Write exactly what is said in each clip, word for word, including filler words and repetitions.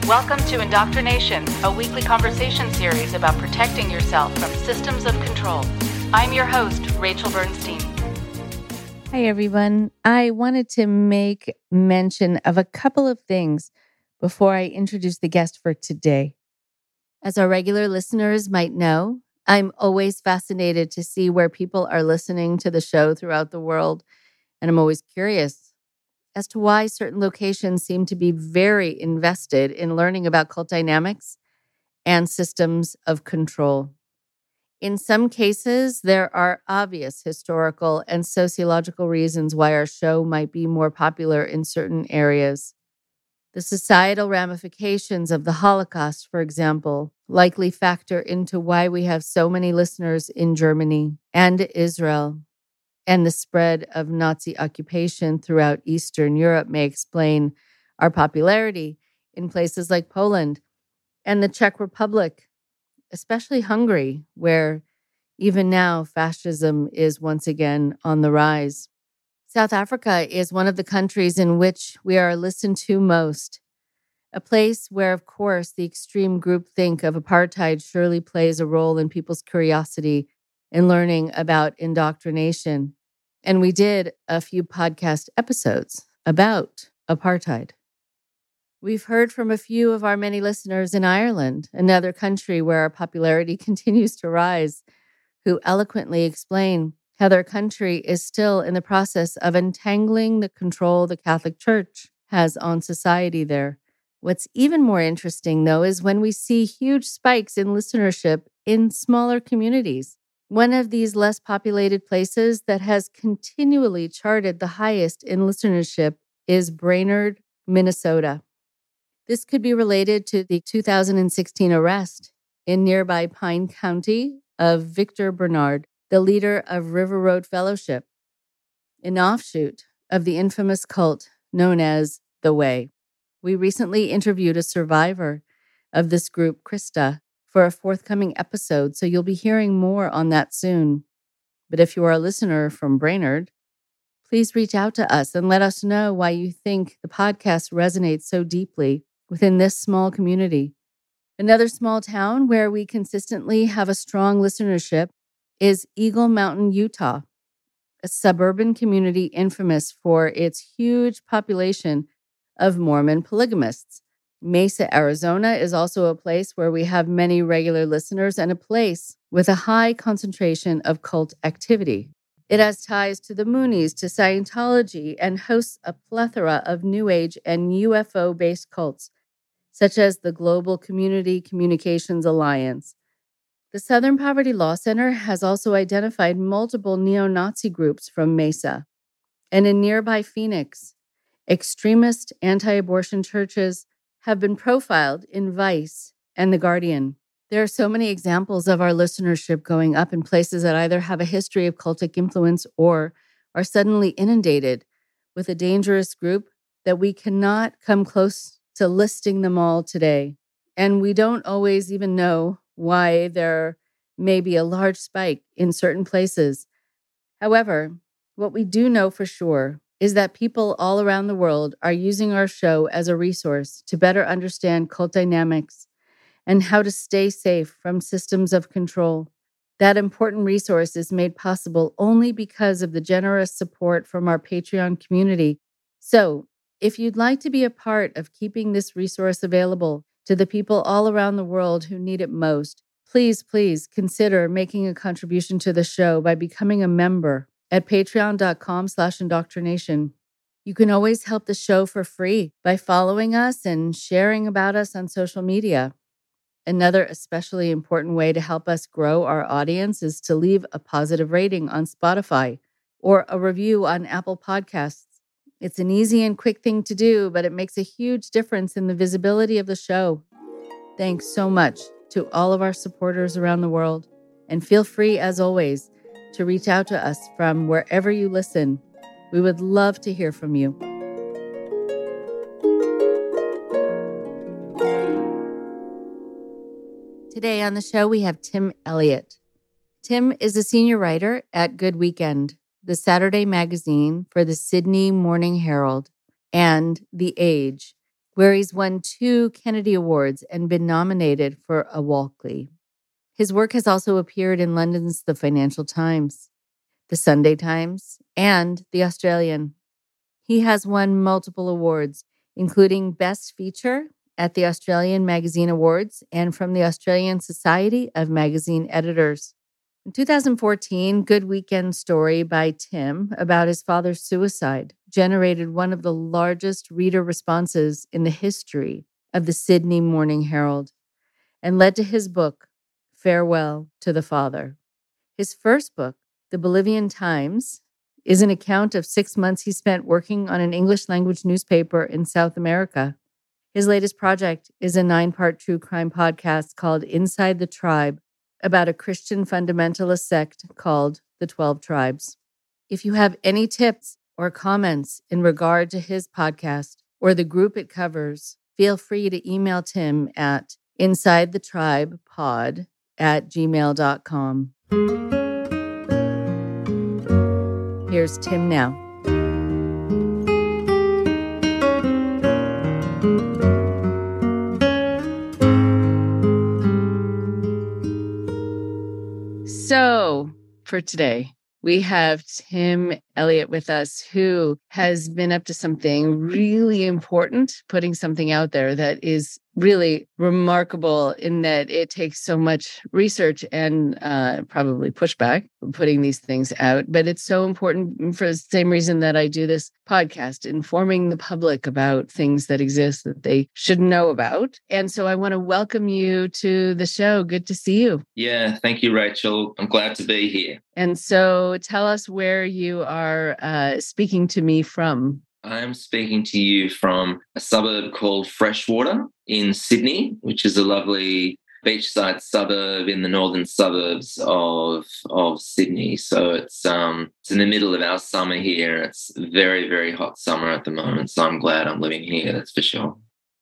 Welcome to Indoctrination, a weekly conversation series about protecting yourself from systems of control. I'm your host, Rachel Bernstein. Hi, everyone. I wanted to make mention of a couple of things before I introduce the guest for today. As our regular listeners might know, I'm always fascinated to see where people are listening to the show throughout the world, and I'm always curious as to why certain locations seem to be very invested in learning about cult dynamics and systems of control. In some cases, there are obvious historical and sociological reasons why our show might be more popular in certain areas. The societal ramifications of the Holocaust, for example, likely factor into why we have so many listeners in Germany and Israel. And the spread of Nazi occupation throughout Eastern Europe may explain our popularity in places like Poland and the Czech Republic, especially Hungary, where even now fascism is once again on the rise. South Africa is one of the countries in which we are listened to most, a place where, of course, the extreme groupthink of apartheid surely plays a role in people's curiosity in learning about indoctrination. And we did a few podcast episodes about apartheid. We've heard from a few of our many listeners in Ireland, another country where our popularity continues to rise, who eloquently explain how their country is still in the process of untangling the control the Catholic Church has on society there. What's even more interesting, though, is when we see huge spikes in listenership in smaller communities. One of these less populated places that has continually charted the highest in listenership is Brainerd, Minnesota. This could be related to the two thousand sixteen arrest in nearby Pine County of Victor Bernard, the leader of River Road Fellowship, an offshoot of the infamous cult known as The Way. We recently interviewed a survivor of this group, Krista, for a forthcoming episode, so you'll be hearing more on that soon. But if you are a listener from Brainerd, please reach out to us and let us know why you think the podcast resonates so deeply within this small community. Another small town where we consistently have a strong listenership is Eagle Mountain, Utah, a suburban community infamous for its huge population of Mormon polygamists. Mesa, Arizona is also a place where we have many regular listeners and a place with a high concentration of cult activity. It has ties to the Moonies, to Scientology, and hosts a plethora of New Age and U F O-based cults, such as the Global Community Communications Alliance. The Southern Poverty Law Center has also identified multiple neo-Nazi groups from Mesa. And in nearby Phoenix, extremist anti-abortion churches have been profiled in Vice and The Guardian. There are so many examples of our listenership going up in places that either have a history of cultic influence or are suddenly inundated with a dangerous group that we cannot come close to listing them all today. And we don't always even know why there may be a large spike in certain places. However, what we do know for sure is that people all around the world are using our show as a resource to better understand cult dynamics and how to stay safe from systems of control. That important resource is made possible only because of the generous support from our Patreon community. So, if you'd like to be a part of keeping this resource available to the people all around the world who need it most, please, please consider making a contribution to the show by becoming a member at patreon.com slash indoctrination. You can always help the show for free by following us and sharing about us on social media. Another especially important way to help us grow our audience is to leave a positive rating on Spotify or a review on Apple Podcasts. It's an easy and quick thing to do, but it makes a huge difference in the visibility of the show. Thanks so much to all of our supporters around the world. And feel free, as always, to reach out to us from wherever you listen. We would love to hear from you. Today on the show, we have Tim Elliott. Tim is a senior writer at Good Weekend, the Saturday magazine for the Sydney Morning Herald and The Age, where he's won two Kennedy Awards and been nominated for a Walkley. His work has also appeared in London's The Financial Times, The Sunday Times, and The Australian. He has won multiple awards, including Best Feature at the Australian Magazine Awards and from the Australian Society of Magazine Editors. In two thousand fourteen, Good Weekend Story by Tim about his father's suicide generated one of the largest reader responses in the history of the Sydney Morning Herald and led to his book, Farewell to the Father. His first book, The Bolivian Times, is an account of six months he spent working on an English language newspaper in South America. His latest project is a nine-part true crime podcast called Inside the Tribe, about a Christian fundamentalist sect called the twelve Tribes. If you have any tips or comments in regard to his podcast or the group it covers, feel free to email Tim at insidethetribepod at gmail dot com. Here's Tim now. So for today, we have Tim Elliott with us, who has been up to something really important, putting something out there that is really remarkable in that it takes so much research and uh, probably pushback for putting these things out. But it's so important for the same reason that I do this podcast, informing the public about things that exist that they should know about. And so I want to welcome you to the show. Good to see you. Yeah, thank you, Rachel. I'm glad to be here. And so tell us where you are uh, speaking to me from. I am speaking to you from a suburb called Freshwater in Sydney, which is a lovely beachside suburb in the northern suburbs of of Sydney. So it's um it's in the middle of our summer here. It's very, very hot summer at the moment. So I'm glad I'm living here, that's for sure.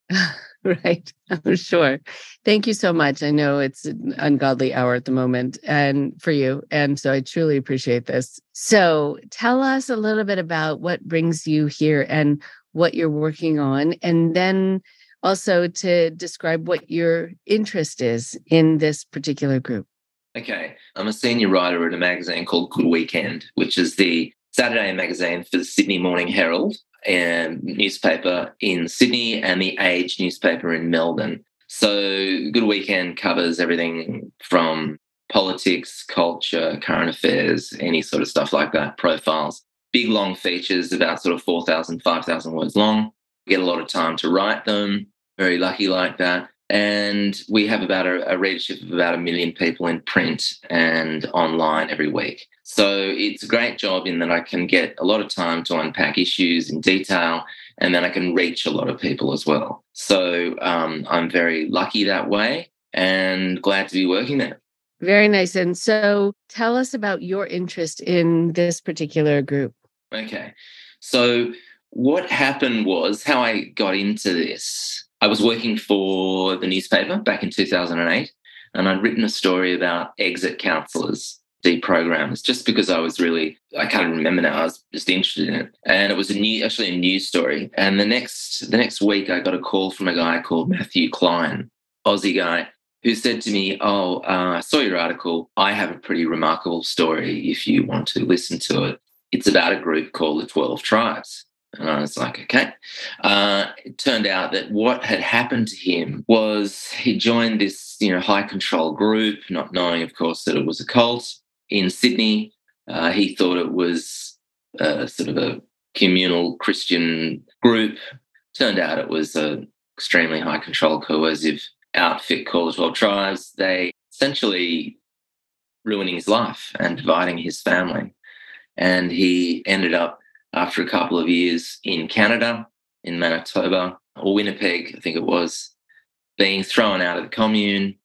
Right. I'm sure. Thank you so much. I know it's an ungodly hour at the moment and for you. And so I truly appreciate this. So tell us a little bit about what brings you here and what you're working on. And then also to describe what your interest is in this particular group. Okay. I'm a senior writer at a magazine called Good Weekend, which is the Saturday magazine for the Sydney Morning Herald and newspaper in Sydney and the Age newspaper in Melbourne. So Good Weekend covers everything from politics, culture, current affairs, any sort of stuff like that, profiles. Big, long features, about sort of four thousand, five thousand words long. We get a lot of time to write them, very lucky like that. And we have about a, a readership of about a million people in print and online every week. So it's a great job in that I can get a lot of time to unpack issues in detail, and then I can reach a lot of people as well. So um, I'm very lucky that way and glad to be working there. Very nice. And so tell us about your interest in this particular group. Okay. So what happened was how I got into this. I was working for the newspaper back in two thousand eight, and I'd written a story about exit counsellors, deprogrammers, just because I was really, I can't remember now, I was just interested in it. And it was a new, actually a news story. And the next, the next week I got a call from a guy called Matthew Klein, Aussie guy, who said to me, oh, uh, I saw your article. I have a pretty remarkable story if you want to listen to it. It's about a group called the twelve Tribes. And I was like, okay. Uh, it turned out that what had happened to him was he joined this, you know, high control group, not knowing, of course, that it was a cult in Sydney. Uh, he thought it was uh, sort of a communal Christian group. Turned out it was an extremely high control coercive outfit called the twelve Tribes. They essentially ruining his life and dividing his family. And he ended up, after a couple of years in Canada, in Manitoba, or Winnipeg, I think it was, being thrown out of the commune.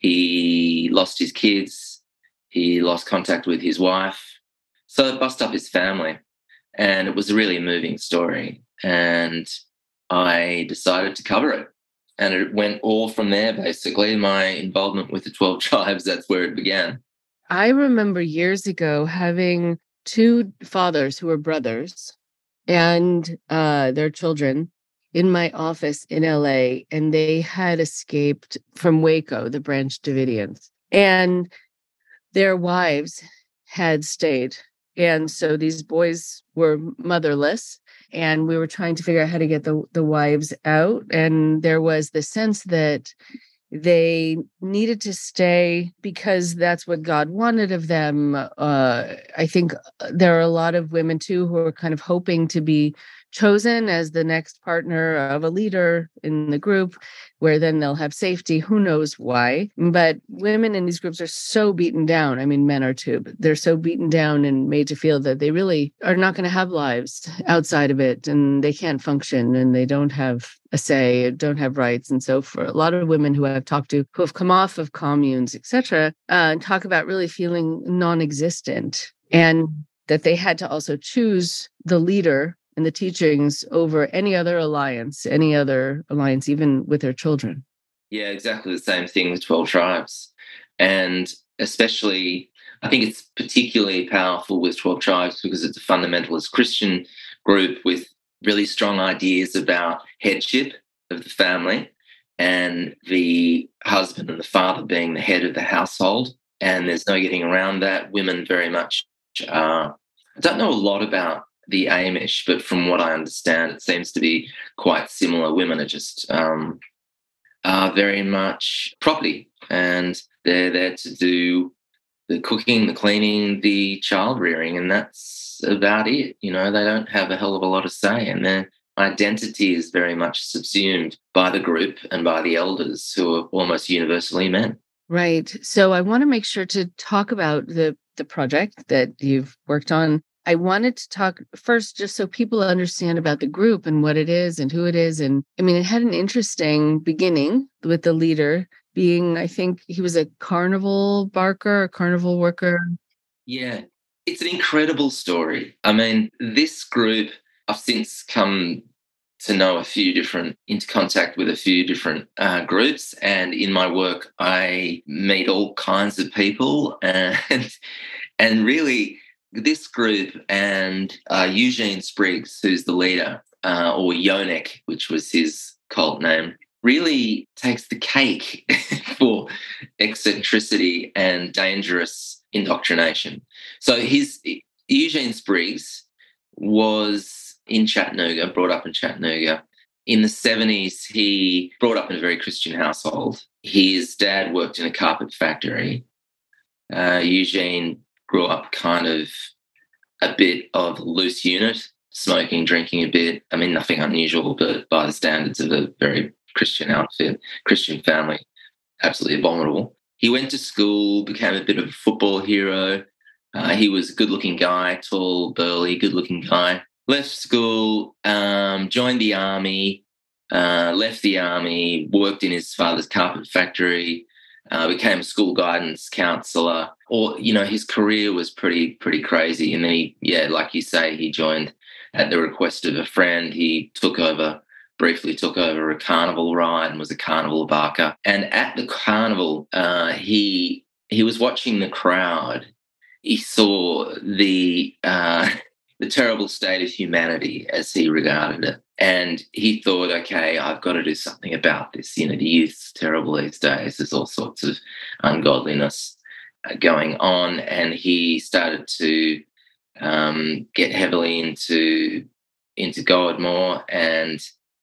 He lost his kids. He lost contact with his wife. So it bust up his family. And it was a really moving story. And I decided to cover it. And it went all from there, basically. My involvement with the twelve Tribes, that's where it began. I remember years ago having two fathers who were brothers and uh, their children. in my office in L A, and they had escaped from Waco, the Branch Davidians, and their wives had stayed. And so these boys were motherless, and we were trying to figure out how to get the, the wives out. And there was the sense that they needed to stay because that's what God wanted of them. Uh, I think there are a lot of women, too, who are kind of hoping to be chosen as the next partner of a leader in the group, where then they'll have safety. Who knows why? But women in these groups are so beaten down. I mean, men are too, but they're so beaten down and made to feel that they really are not going to have lives outside of it, and they can't function, and they don't have a say, don't have rights. And so for a lot of women who I've talked to who have come off of communes, et cetera, uh, talk about really feeling non-existent, and that they had to also choose the leader and the teachings over any other alliance, any other alliance, even with their children. Yeah, exactly the same thing with twelve Tribes. And especially, I think it's particularly powerful with twelve Tribes because it's a fundamentalist Christian group with really strong ideas about headship of the family and the husband and the father being the head of the household. And there's no getting around that. Women very much, uh, I don't know a lot about the Amish, but from what I understand, it seems to be quite similar. Women are just um, are very much property, and they're there to do the cooking, the cleaning, the child rearing, and that's about it. You know, they don't have a hell of a lot of say, and their identity is very much subsumed by the group and by the elders, who are almost universally men. Right. So I want to make sure to talk about the the project that you've worked on. I wanted to talk first just so people understand about the group and what it is and who it is. And I mean, it had an interesting beginning with the leader being, I think he was a carnival barker, a carnival worker. Yeah, it's an incredible story. I mean, this group, I've since come to know a few different, into contact with a few different uh, groups. And in my work, I meet all kinds of people. And, and really, this group and uh, Eugene Spriggs, who's the leader, uh, or Yonek, which was his cult name, really takes the cake for eccentricity and dangerous indoctrination. So his Eugene Spriggs was in Chattanooga, brought up in Chattanooga. In the seventies, he brought up in a very Christian household. His dad worked in a carpet factory. Uh, Eugene grew up kind of a bit of a loose unit, smoking, drinking a bit. I mean, nothing unusual, but by the standards of a very Christian outfit, Christian family, absolutely abominable. He went to school, became a bit of a football hero. Uh, he was a good-looking guy, tall, burly, good-looking guy. Left school, um, joined the army, uh, left the army, worked in his father's carpet factory, Uh, became a school guidance counsellor. Or, you know, his career was pretty, pretty crazy. And then he, yeah, like you say, he joined at the request of a friend. He took over, briefly took over a carnival ride and was a carnival barker. And at the carnival, uh, he he was watching the crowd. He saw the uh, the terrible state of humanity as he regarded it. And he thought, okay, I've got to do something about this. You know, the youth's terrible these days. There's all sorts of ungodliness uh, going on. And he started to um, get heavily into, into God more. And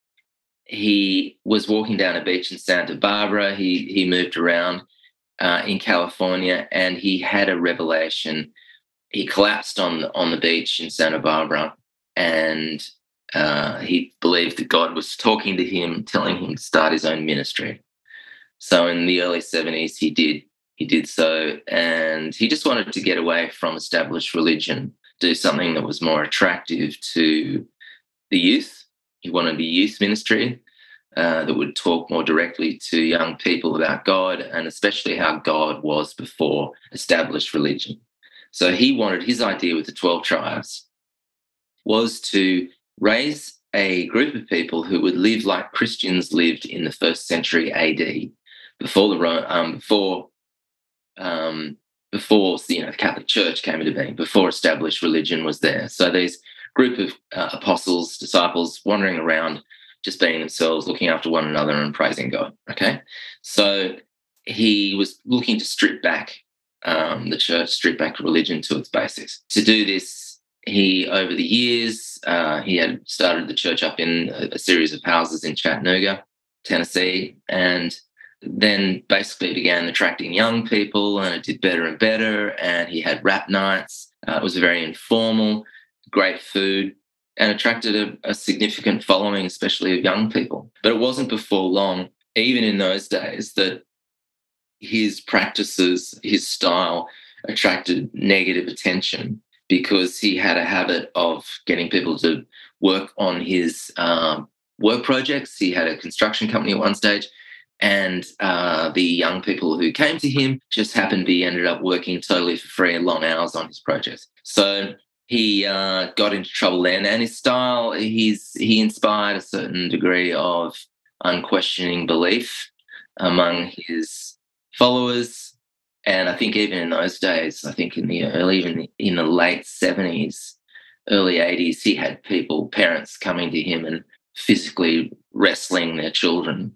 he was walking down a beach in Santa Barbara. He, he moved around uh, in California, and he had a revelation. He collapsed on, on the beach in Santa Barbara, and Uh, he believed that God was talking to him, telling him to start his own ministry. So in the early seventies, he did he did so, and he just wanted to get away from established religion, do something that was more attractive to the youth. He wanted a youth ministry uh, that would talk more directly to young people about God, and especially how God was before established religion. So he wanted, his idea with the twelve Tribes was to raise a group of people who would live like Christians lived in the first century A D, before the um, before um, before you know the Catholic Church came into being, before established religion was there. So these group of uh, apostles, disciples, wandering around just being themselves, looking after one another and praising God. Okay. So he was looking to strip back um, the church, strip back religion to its basics. To do this, he, over the years, uh, he had started the church up in a, a series of houses in Chattanooga, Tennessee, and then basically began attracting young people, and it did better and better. And he had rap nights. Uh, it was very informal, great food, and attracted a, a significant following, especially of young people. But it wasn't before long, even in those days, that his practices, his style attracted negative attention, because he had a habit of getting people to work on his um, work projects. He had a construction company at one stage, and uh, the young people who came to him just happened to be ended up working totally for free and long hours on his projects. So he uh, got into trouble then, and his style, he's, he inspired a certain degree of unquestioning belief among his followers. And I think even in those days, I think in the early, even in the late seventies, early eighties, he had people, parents coming to him and physically wrestling their children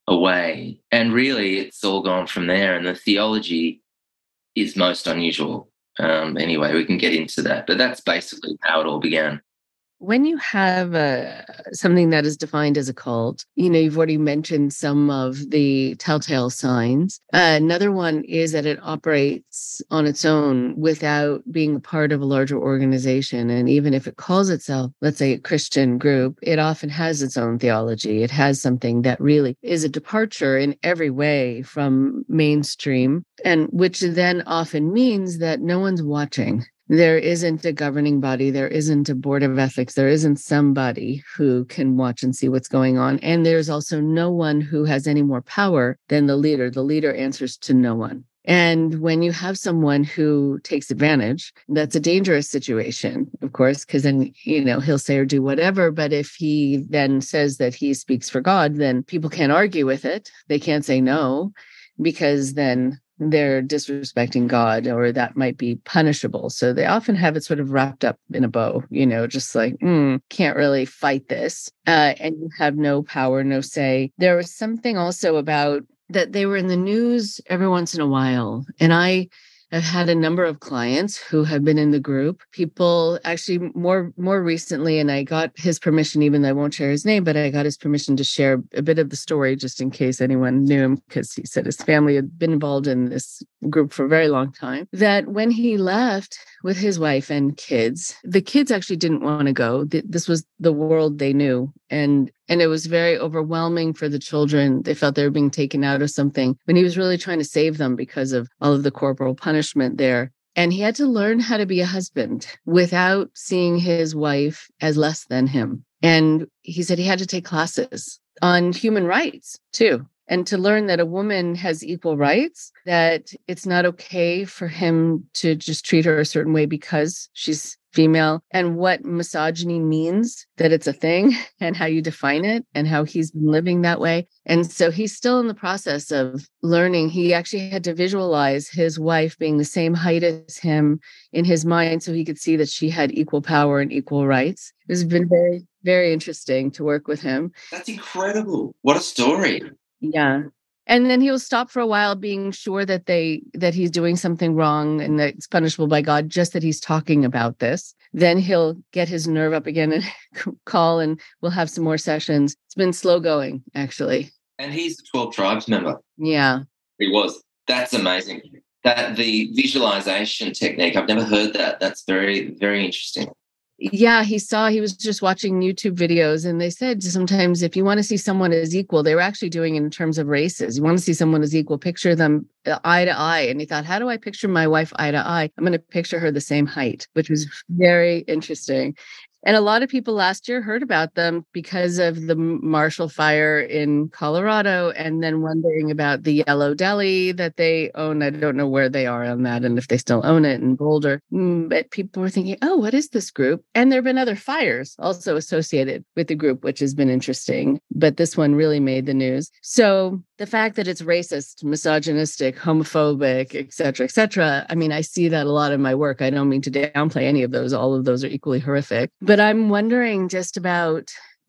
away. And really, it's all gone from there. And the theology is most unusual. Um, anyway, we can get into that. But that's basically how it all began. When you have uh, something that is defined as a cult, you know, you've already mentioned some of the telltale signs. Uh, another one is that it operates on its own without being a part of a larger organization. And even if it calls itself, let's say, a Christian group, it often has its own theology. It has something that really is a departure in every way from mainstream, and which then often means that no one's watching. There isn't a governing body. There isn't a board of ethics. There isn't somebody who can watch and see what's going on. And there's also no one who has any more power than the leader. The leader answers to no one. And when you have someone who takes advantage, that's a dangerous situation, of course, because then, you know, he'll say or do whatever. But if he then says that he speaks for God, then people can't argue with it. They can't say no, because then they're disrespecting God, or that might be punishable. So they often have it sort of wrapped up in a bow, you know, just like, mm, can't really fight this. Uh, and you have no power, no say. There was something also about that they were in the news every once in a while. And I I've had a number of clients who have been in the group, people actually more more recently, and I got his permission, even though I won't share his name, but I got his permission to share a bit of the story just in case anyone knew him, because he said his family had been involved in this group for a very long time, that when he left with his wife and kids, the kids actually didn't want to go. This was the world they knew. And and it was very overwhelming for the children. They felt they were being taken out of something when he was really trying to save them because of all of the corporal punishment there. And he had to learn how to be a husband without seeing his wife as less than him. And he said he had to take classes on human rights too. And to learn that a woman has equal rights, that it's not okay for him to just treat her a certain way because she's female, and what misogyny means, that it's a thing, and how you define it, and how he's been living that way. And so he's still in the process of learning. He actually had to visualize his wife being the same height as him in his mind so he could see that she had equal power and equal rights. It's been very, very interesting to work with him. That's incredible. What a story. Yeah. And then he'll stop for a while, being sure that they that he's doing something wrong and that it's punishable by God, just that he's talking about this. Then he'll get his nerve up again and call, and we'll have some more sessions. It's been slow going, actually. And he's a twelve Tribes member. Yeah. He was. That's amazing. That the visualization technique, I've never heard that. That's very, very interesting. Yeah, he saw, he was just watching YouTube videos, and they said sometimes if you want to see someone as equal, they were actually doing it in terms of races. You want to see someone as equal, picture them eye to eye. And he thought, how do I picture my wife eye to eye? I'm going to picture her the same height, which was very interesting. And a lot of people last year heard about them because of the Marshall Fire in Colorado, and then wondering about the Yellow Deli that they own. I don't know where they are on that and if they still own it in Boulder. But people were thinking, oh, what is this group? And there have been other fires also associated with the group, which has been interesting. But this one really made the news. So the fact that it's racist, misogynistic, homophobic, et cetera, et cetera, I mean, I see that a lot in my work. I don't mean to downplay any of those. All of those are equally horrific. But I'm wondering just about,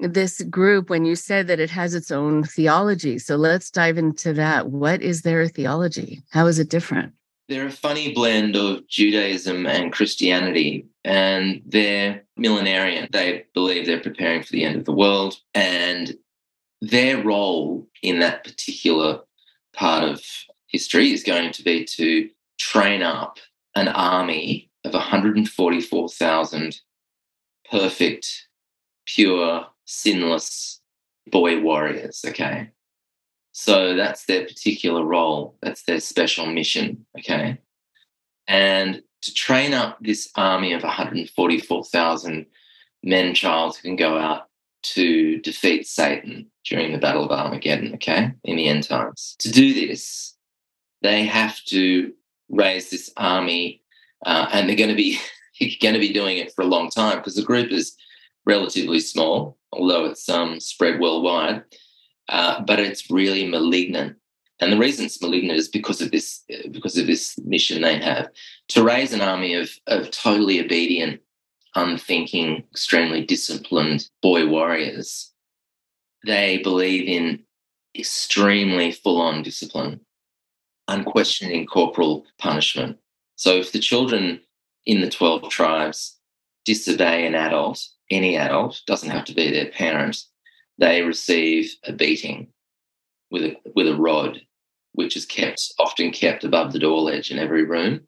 this group when you said that it has its own theology. So let's dive into that. What is their theology? How is it different? They're a funny blend of Judaism and Christianity, and they're millenarian. They believe they're preparing for the end of the world, and their role in that particular part of history is going to be to train up an army of one hundred forty-four thousand perfect, pure, sinless boy warriors, okay? So that's their particular role. That's their special mission, okay? And to train up this army of one hundred forty-four thousand men, child, who can go out to defeat Satan during the Battle of Armageddon, okay, in the end times. To do this, they have to raise this army, uh, and they're going to be going to be doing it for a long time because the group is relatively small, although it's um, spread worldwide, uh, but it's really malignant. And the reason it's malignant is because of this, because of this mission they have to raise an army of of totally obedient, unthinking, extremely disciplined boy warriors. They believe in extremely full-on discipline, unquestioning corporal punishment. So if the children in the twelve tribes disobey an adult, any adult, doesn't have to be their parent, they receive a beating with a with a rod, which is kept often kept above the door ledge in every room.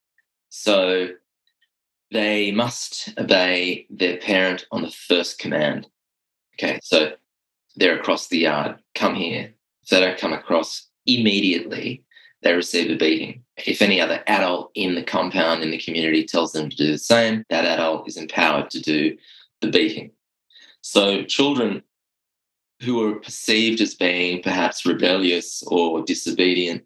So they must obey their parent on the first command. Okay, so they're across the yard, come here. If they don't come across immediately, they receive a beating. If any other adult in the compound, in the community, tells them to do the same, that adult is empowered to do the beating. So children who are perceived as being perhaps rebellious or disobedient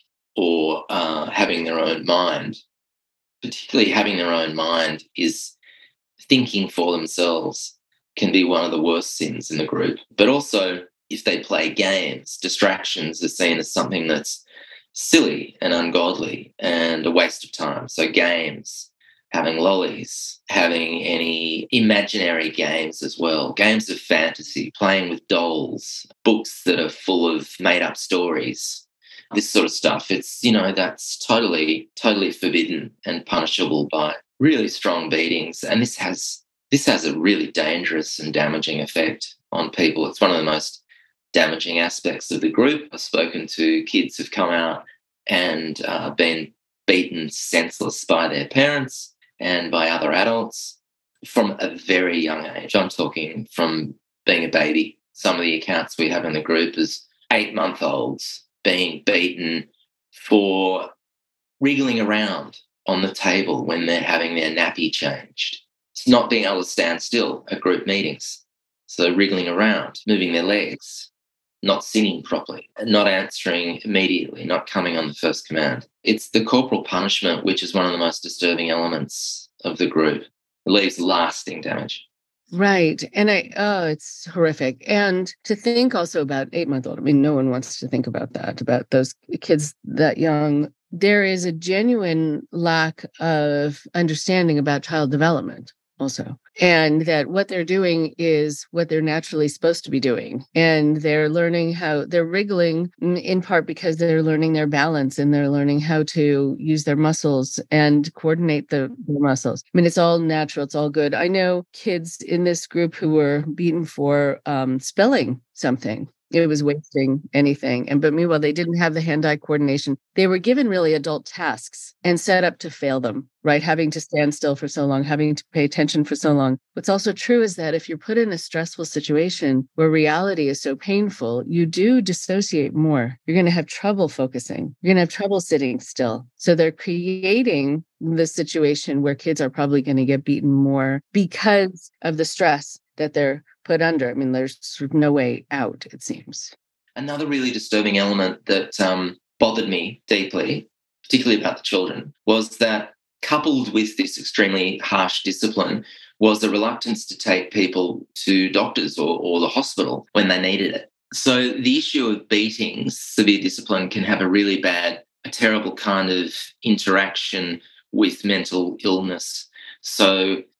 or uh, having their own mind, particularly having their own mind, is thinking for themselves, can be one of the worst sins in the group. But also, if they play games, distractions are seen as something that's silly and ungodly and a waste of time. So games, having lollies, having any imaginary games as well, games of fantasy, playing with dolls, books that are full of made-up stories, this sort of stuff. It's, you know, that's totally, totally forbidden and punishable by really strong beatings. And this has this has a really dangerous and damaging effect on people. It's one of the most damaging aspects of the group. I've spoken to kids who've come out and uh, been beaten senseless by their parents and by other adults from a very young age. I'm talking from being a baby. Some of the accounts we have in the group is eight-month-olds being beaten for wriggling around on the table when they're having their nappy changed. It's not being able to stand still at group meetings. So wriggling around, moving their legs, not singing properly, not answering immediately, not coming on the first command. It's the corporal punishment, which is one of the most disturbing elements of the group. It leaves lasting damage. Right. And I, oh, it's horrific. And to think also about eight-month-old, I mean, no one wants to think about that, about those kids that young. There is a genuine lack of understanding about child development also. And that what they're doing is what they're naturally supposed to be doing. And they're learning how they're wriggling in part because they're learning their balance and they're learning how to use their muscles and coordinate the, the muscles. I mean, it's all natural. It's all good. I know kids in this group who were beaten for um, spelling something. It was wasting anything. And but meanwhile, they didn't have the hand-eye coordination. They were given really adult tasks and set up to fail them, right? Having to stand still for so long, having to pay attention for so long. What's also true is that if you're put in a stressful situation where reality is so painful, you do dissociate more. You're going to have trouble focusing. You're going to have trouble sitting still. So they're creating the situation where kids are probably going to get beaten more because of the stress that they're put under. I mean, there's sort of no way out, it seems. Another really disturbing element that um, bothered me deeply, particularly about the children, was that coupled with this extremely harsh discipline was the reluctance to take people to doctors or, or the hospital when they needed it. So the issue of beatings, severe discipline, can have a really bad, a terrible kind of interaction with mental illness. So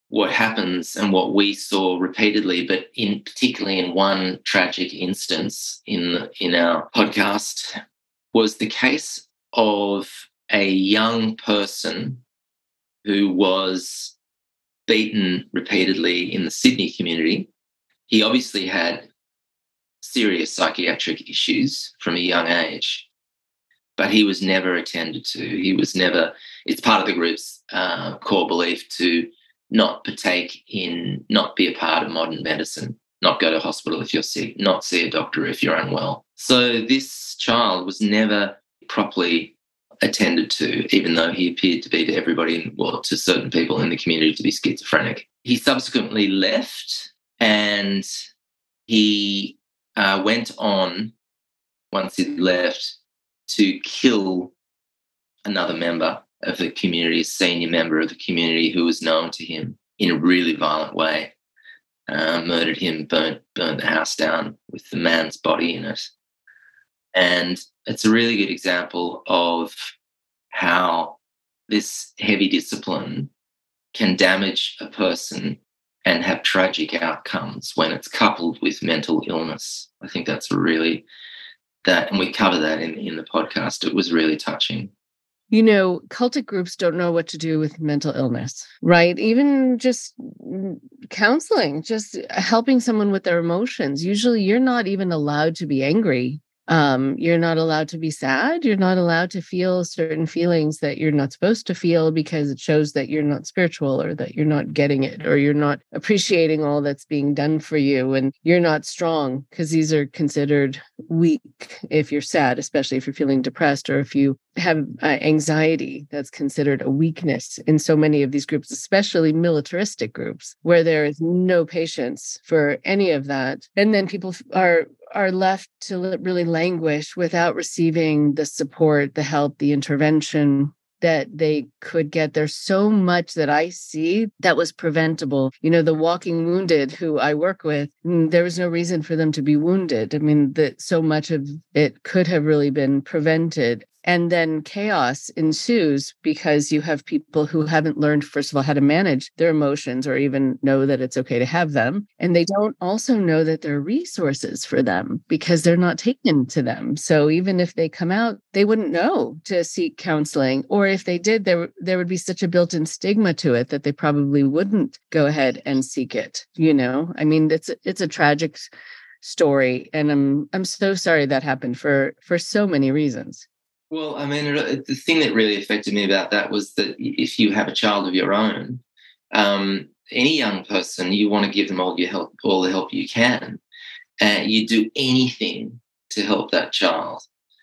what happens and what we saw repeatedly, but in particularly in one tragic instance in in our podcast, was the case of a young person who was beaten repeatedly in the Sydney community. He obviously had serious psychiatric issues from a young age, but he was never attended to. He was never, it's part of the group's uh, core belief to not partake in, not be a part of modern medicine, not go to hospital if you're sick, not see a doctor if you're unwell. So this child was never properly attended to, even though he appeared to be to everybody, well, to certain people in the community, to be schizophrenic. He subsequently left, and he uh, went on, once he left, to kill another member of the community, a senior member of the community who was known to him, in a really violent way. Uh, murdered him, burnt, burnt the house down with the man's body in it. And it's a really good example of how this heavy discipline can damage a person and have tragic outcomes when it's coupled with mental illness. I think that's really that, and we cover that in, in the podcast. It was really touching. You know, cultic groups don't know what to do with mental illness, right? Even just counseling, just helping someone with their emotions. Usually you're not even allowed to be angry. Um, you're not allowed to be sad. You're not allowed to feel certain feelings that you're not supposed to feel, because it shows that you're not spiritual, or that you're not getting it, or you're not appreciating all that's being done for you, and you're not strong, because these are considered weak if you're sad, especially if you're feeling depressed, or if you have uh, anxiety. That's considered a weakness in so many of these groups, especially militaristic groups, where there is no patience for any of that. And then people are are left to really languish without receiving the support, the help, the intervention that they could get. There's so much that I see that was preventable. You know, the walking wounded who I work with, there was no reason for them to be wounded. I mean, that so much of it could have really been prevented. And then chaos ensues because you have people who haven't learned, first of all, how to manage their emotions, or even know that it's okay to have them. And they don't also know that there are resources for them, because they're not taken to them. So even if they come out, they wouldn't know to seek counseling. Or if they did, there, there would be such a built-in stigma to it that they probably wouldn't go ahead and seek it. You know, I mean, it's, it's a tragic story. And I'm, I'm so sorry that happened for, for so many reasons. Well, I mean, the thing that really affected me about that was that if you have a child of your own, um, any young person, you want to give them all your help, all the help you can, and you do anything to help that child.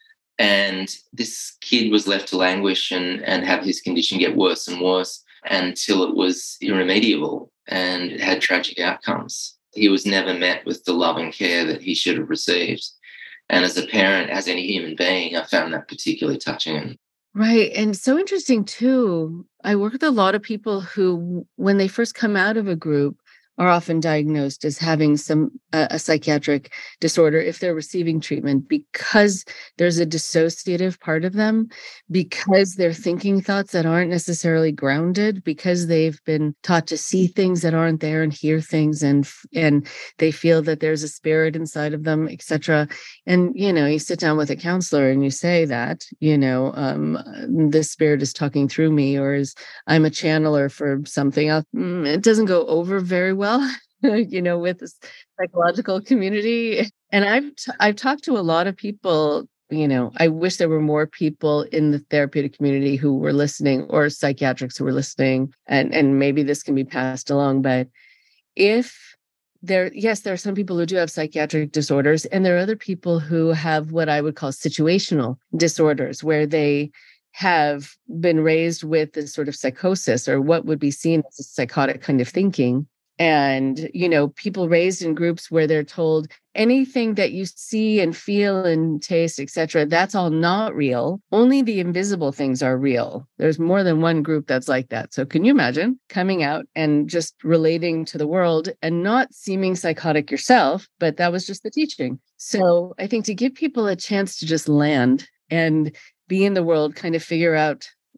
And this kid was left to languish and, and have his condition get worse and worse until it was irremediable and it had tragic outcomes. He was never met with the love and care that he should have received. And as a parent, as any human being, I found that particularly touching. Right. And so interesting, too. I work with a lot of people who, when they first come out of a group, are often diagnosed as having some uh, a psychiatric disorder if they're receiving treatment, because there's a dissociative part of them, because they're thinking thoughts that aren't necessarily grounded, because they've been taught to see things that aren't there and hear things, and and they feel that there's a spirit inside of them, et cetera. And, you know, you sit down with a counselor and you say that, you know, um, this spirit is talking through me, or is I'm a channeler for something else. It doesn't go over very well. well, you know, with the psychological community. And I've, t- I've talked to a lot of people, you know, I wish there were more people in the therapeutic community who were listening, or psychiatrists who were listening, and, and maybe this can be passed along. But if there, yes, there are some people who do have psychiatric disorders, and there are other people who have what I would call situational disorders, where they have been raised with this sort of psychosis, or what would be seen as a psychotic kind of thinking. And, you know, people raised in groups where they're told anything that you see and feel and taste, et cetera, that's all not real. Only the invisible things are real. There's more than one group that's like that. So can you imagine coming out and just relating to the world and not seeming psychotic yourself, but that was just the teaching. So I think to give people a chance to just land and be in the world, kind of figure out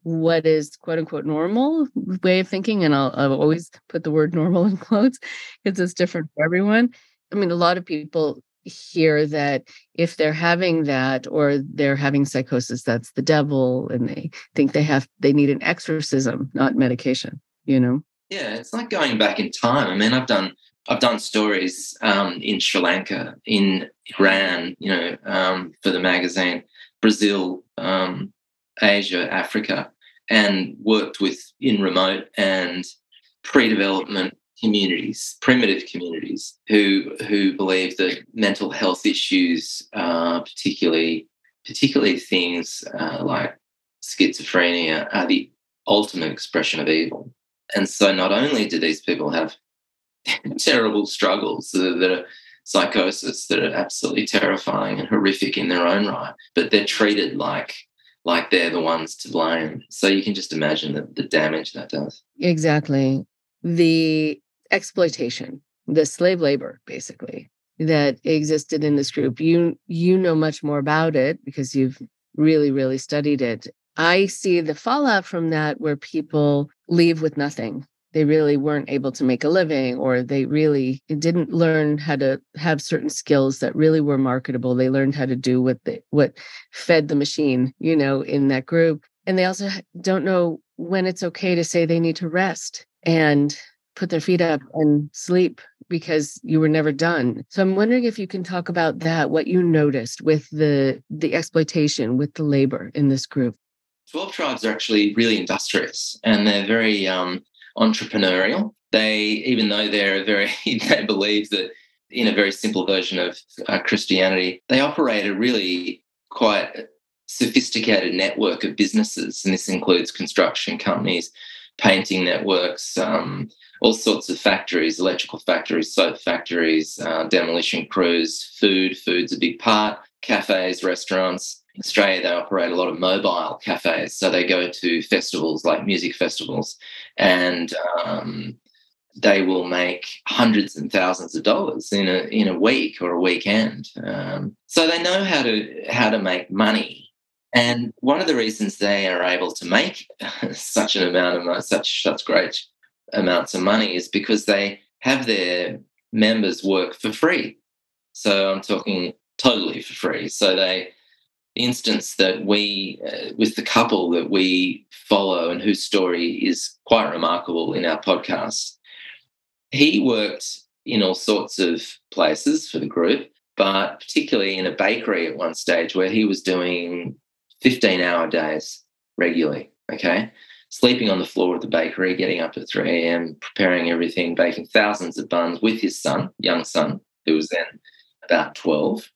what is quote unquote normal way of thinking. And I'll, I'll always put the word normal in quotes because it's different for everyone. I mean, a lot of people hear that if they're having that or they're having psychosis, that's the devil. And they think they have, they need an exorcism, not medication, you know? Yeah, it's like going back in time. I mean, I've done I've done stories um, in Sri Lanka, in Iran, you know, um, for the magazine, Brazil, um, Asia, Africa, and worked with in remote and pre-development communities, primitive communities, who who believe that mental health issues, uh, particularly particularly things uh, like schizophrenia, are the ultimate expression of evil. And so not only do these people have terrible struggles that are psychosis that are absolutely terrifying and horrific in their own right, but they're treated like like they're the ones to blame. So you can just imagine the, the damage that does. Exactly. The exploitation, the slave labor, basically, that existed in this group. You you know much more about it because you've really, really studied it. I see the fallout from that where people leave with nothing. They really weren't able to make a living, or they really didn't learn how to have certain skills that really were marketable. They learned how to do what they, what fed the machine, you know, in that group. And they also don't know when it's okay to say they need to rest and put their feet up and sleep because you were never done. So I'm wondering if you can talk about that, what you noticed with the the exploitation, with the labor in this group. twelve tribes are actually really industrious and they're very um, entrepreneurial. They, even though they're very, they believe that in a very simple version of uh, Christianity, they operate a really quite sophisticated network of businesses. And this includes construction companies, painting networks, um, all sorts of factories, electrical factories, soap factories, uh, demolition crews, food. Food's a big part, cafes, restaurants. In Australia, they operate a lot of mobile cafes. So they go to festivals like music festivals and um, they will make hundreds and thousands of dollars in a in a week or a weekend. Um, so they know how to how to make money. And one of the reasons they are able to make such an amount of money, such such great amounts of money is because they have their members work for free. So I'm talking totally for free. So they The instance that we, uh, with the couple that we follow and whose story is quite remarkable in our podcast, he worked in all sorts of places for the group, but particularly in a bakery at one stage where he was doing fifteen-hour days regularly, okay, sleeping on the floor of the bakery, getting up at three a.m., preparing everything, baking thousands of buns with his son, young son, who was then about twelve.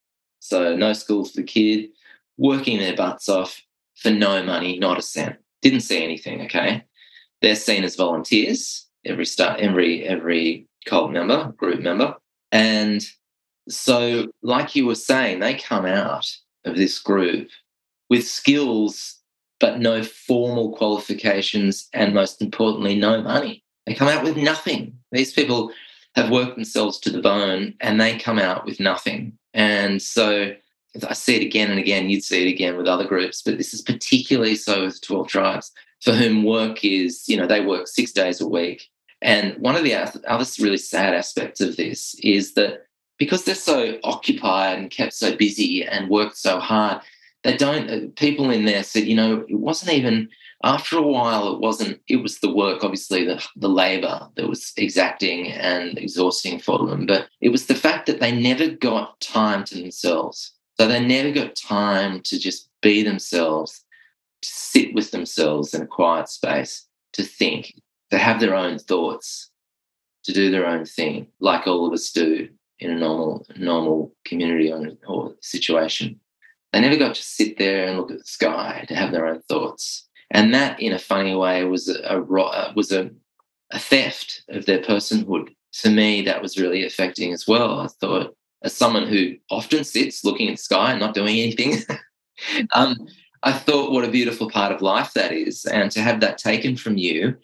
So no school for the kid, working their butts off for no money, not a cent. Didn't see anything, okay? They're seen as volunteers, every start, every every cult member, group member. And so, like you were saying, they come out of this group with skills but no formal qualifications and, most importantly, no money. They come out with nothing. These people have worked themselves to the bone and they come out with nothing. And so I see it again and again, you'd see it again with other groups, but this is particularly so with twelve tribes for whom work is, you know, they work six days a week. And one of the other really sad aspects of this is that because they're so occupied and kept so busy and worked so hard, they don't, people in there said, you know, it wasn't even, after a while, it wasn't, it was the work, obviously, the, the labour that was exacting and exhausting for them, but it was the fact that they never got time to themselves. So they never got time to just be themselves, to sit with themselves in a quiet space, to think, to have their own thoughts, to do their own thing, like all of us do in a normal normal community or, or situation. They never got to sit there and look at the sky, to have their own thoughts. And that, in a funny way, was a, a was a, a theft of their personhood. For me, that was really affecting as well. I thought, as someone who often sits looking at the sky and not doing anything, um, I thought what a beautiful part of life that is. And to have that taken from you,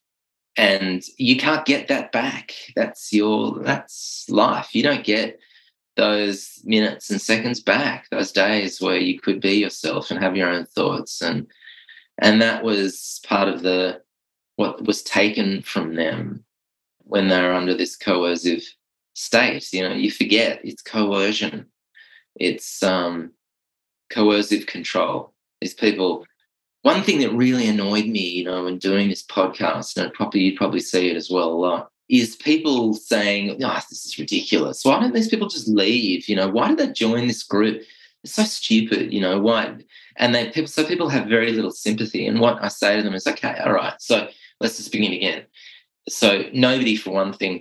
and you can't get that back. That's your, that's life. You don't get those minutes and seconds back, those days where you could be yourself and have your own thoughts and And that was part of the what was taken from them when they were under this coercive state. You know, you forget it's coercion. It's um, coercive control. These people. One thing that really annoyed me, you know, when doing this podcast, and probably you probably see it as well a lot, is people saying, "Oh, this is ridiculous. Why don't these people just leave? You know, why did they join this group? It's so stupid. You know, why?" And they people, so people have very little sympathy. And what I say to them is, "Okay, all right. So let's just begin again." So nobody, for one thing,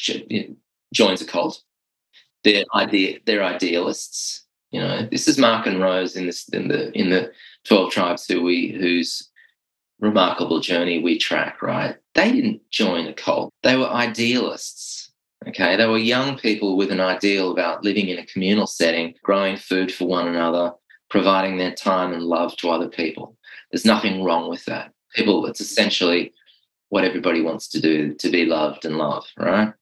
joins a cult. They're idea, they're idealists. You know, this is Mark and Rose in this in the in the twelve tribes who we whose remarkable journey we track, right? They didn't join a cult. They were idealists. Okay. They were young people with an ideal about living in a communal setting, growing food for one another, providing their time and love to other people. There's nothing wrong with that. People, it's essentially what everybody wants to do, to be loved and love, right?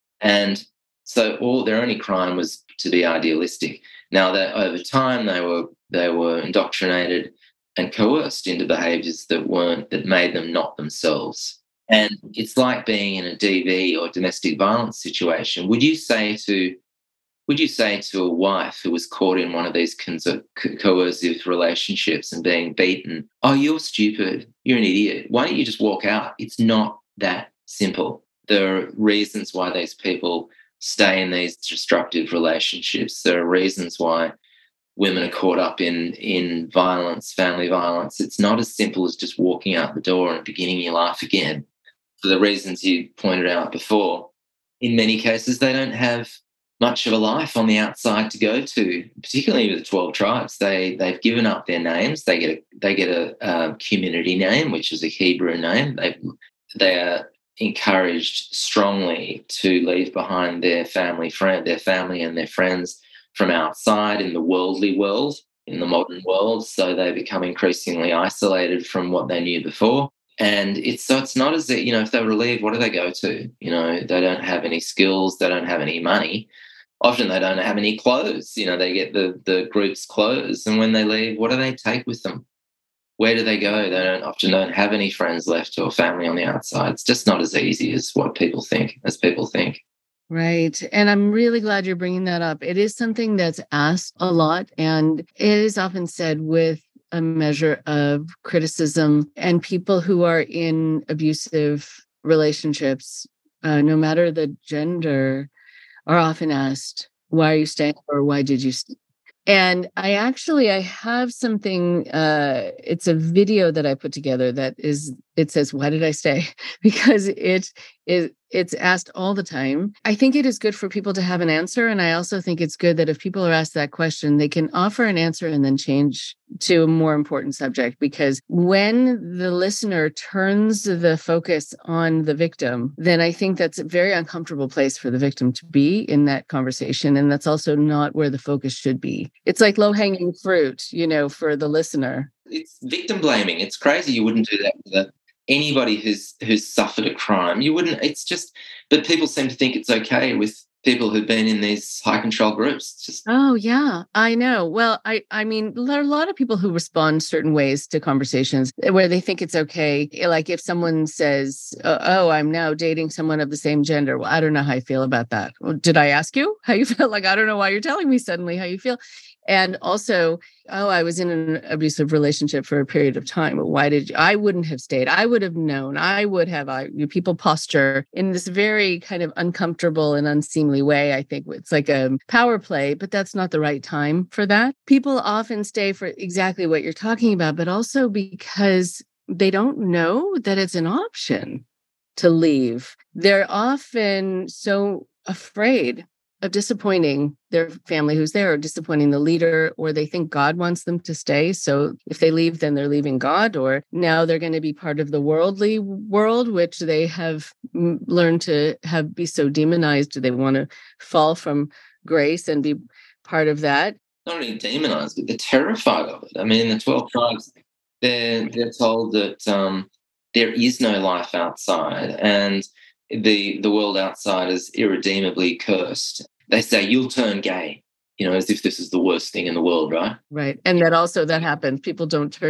And so all their only crime was to be idealistic. Now that over time they were they were indoctrinated and coerced into behaviours that weren't that made them not themselves. And it's like being in a D V or domestic violence situation. Would you say to would you say to a wife who was caught in one of these co- coercive relationships and being beaten, "Oh, you're stupid, you're an idiot. Why don't you just walk out?" It's not that simple. There are reasons why these people stay in these destructive relationships. There are reasons why women are caught up in in violence, family violence. It's not as simple as just walking out the door and beginning your life again. For the reasons you pointed out before, in many cases they don't have much of a life on the outside to go to, particularly with the twelve tribes. They, they've given up their names. They get a, they get a, a community name, which is a Hebrew name. They, they are encouraged strongly to leave behind their family, friend, their family and their friends from outside in the worldly world, in the modern world. So they become increasingly isolated from what they knew before. And it's so it's not as that, you know, if they were to leave, what do they go to? You know, they don't have any skills, they don't have any money. Often they don't have any clothes. You know, they get the, the group's clothes. And when they leave, what do they take with them? Where do they go? They don't often don't have any friends left or family on the outside. It's just not as easy as what people think, as people think. Right. And I'm really glad you're bringing that up. It is something that's asked a lot, and it is often said with a measure of criticism. And people who are in abusive relationships, uh, no matter the gender, are often asked, "Why are you staying?" or "Why did you stay?" And I actually, I have something, uh, it's a video that I put together that is, it says, "Why did I stay?" Because it is, it's asked all the time. I think it is good for people to have an answer. And I also think it's good that if people are asked that question, they can offer an answer and then change to a more important subject. Because when the listener turns the focus on the victim, then I think that's a very uncomfortable place for the victim to be in that conversation. And that's also not where the focus should be. It's like low-hanging fruit, you know, for the listener. It's victim blaming. It's crazy. You wouldn't do that with anybody who's who's suffered a crime. You wouldn't. It's just, but people seem to think it's okay with people who've been in these high control groups. It's just oh yeah, I know. Well, I I mean, there are a lot of people who respond certain ways to conversations where they think it's okay. Like if someone says, "Oh, oh I'm now dating someone of the same gender." Well, I don't know how I feel about that. Well, did I ask you how you felt? Like I don't know why you're telling me suddenly how you feel. And also, "Oh, I was in an abusive relationship for a period of time. Why did you? I wouldn't have stayed. I would have known. I would have." I, you people posture in this very kind of uncomfortable and unseemly way. I think it's like a power play, but that's not the right time for that. People often stay for exactly what you're talking about, but also because they don't know that it's an option to leave. They're often so afraid of disappointing their family who's there, or disappointing the leader, or they think God wants them to stay. So if they leave, then they're leaving God, or now they're going to be part of the worldly world, which they have learned to have be so demonized. They want to fall from grace and be part of that. Not only demonized, but they're terrified of it. I mean, in the twelve tribes, they're, they're told that um, there is no life outside, and the the world outside is irredeemably cursed. They say, "You'll turn gay," you know, as if this is the worst thing in the world, right? Right. And that also that happens. People don't turn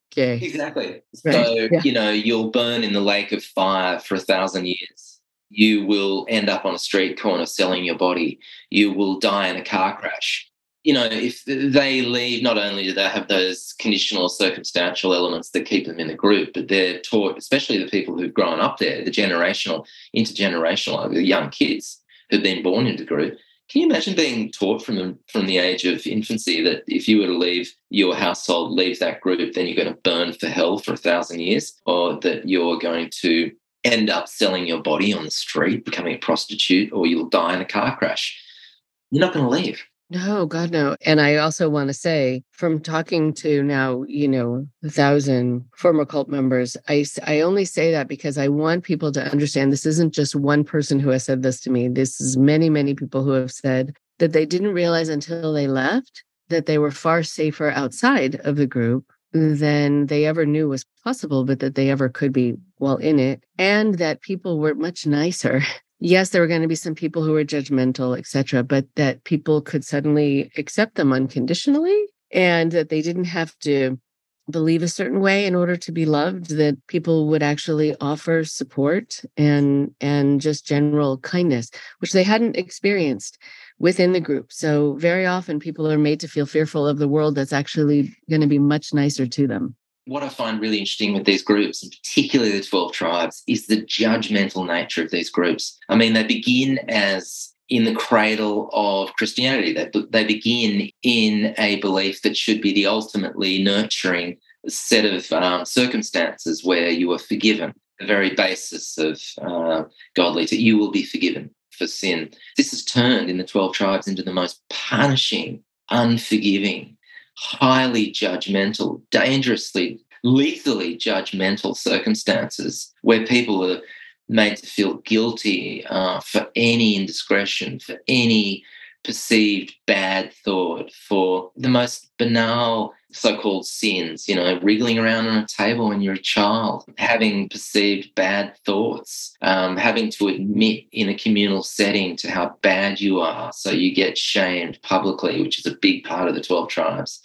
Okay. Exactly. Right. So, Yeah. you know, you'll burn in the lake of fire for a thousand years. You will end up on a street corner selling your body. You will die in a car crash. You know, if they leave, not only do they have those conditional or circumstantial elements that keep them in the group, but they're taught, especially the people who've grown up there, the generational, intergenerational, the young kids who've been born into the group. Can you imagine being taught from the, from the age of infancy that if you were to leave your household, leave that group, then you're going to burn for hell for a thousand years, or that you're going to end up selling your body on the street, becoming a prostitute, or you'll die in a car crash? You're not going to leave. No, God, no. And I also want to say, from talking to now, you know, a thousand former cult members, I, I only say that because I want people to understand this isn't just one person who has said this to me. This is many, many people who have said that they didn't realize until they left that they were far safer outside of the group than they ever knew was possible, but that they ever could be while in it, and that people were much nicer. Yes, there were going to be some people who were judgmental, et cetera, but that people could suddenly accept them unconditionally, and that they didn't have to believe a certain way in order to be loved, that people would actually offer support and and just general kindness, which they hadn't experienced within the group. So very often people are made to feel fearful of the world that's actually going to be much nicer to them. What I find really interesting with these groups, and particularly the twelve tribes, is the judgmental nature of these groups. I mean, they begin as in the cradle of Christianity. They, they begin in a belief that should be the ultimately nurturing set of um, circumstances where you are forgiven, the very basis of uh, godly, that you will be forgiven for sin. This has turned in the twelve tribes into the most punishing, unforgiving, highly judgmental, dangerously, lethally judgmental circumstances where people are made to feel guilty uh, for any indiscretion, for any perceived bad thought, for the most banal so-called sins, you know, wriggling around on a table when you're a child, having perceived bad thoughts, um, having to admit in a communal setting to how bad you are, so you get shamed publicly, which is a big part of the twelve tribes.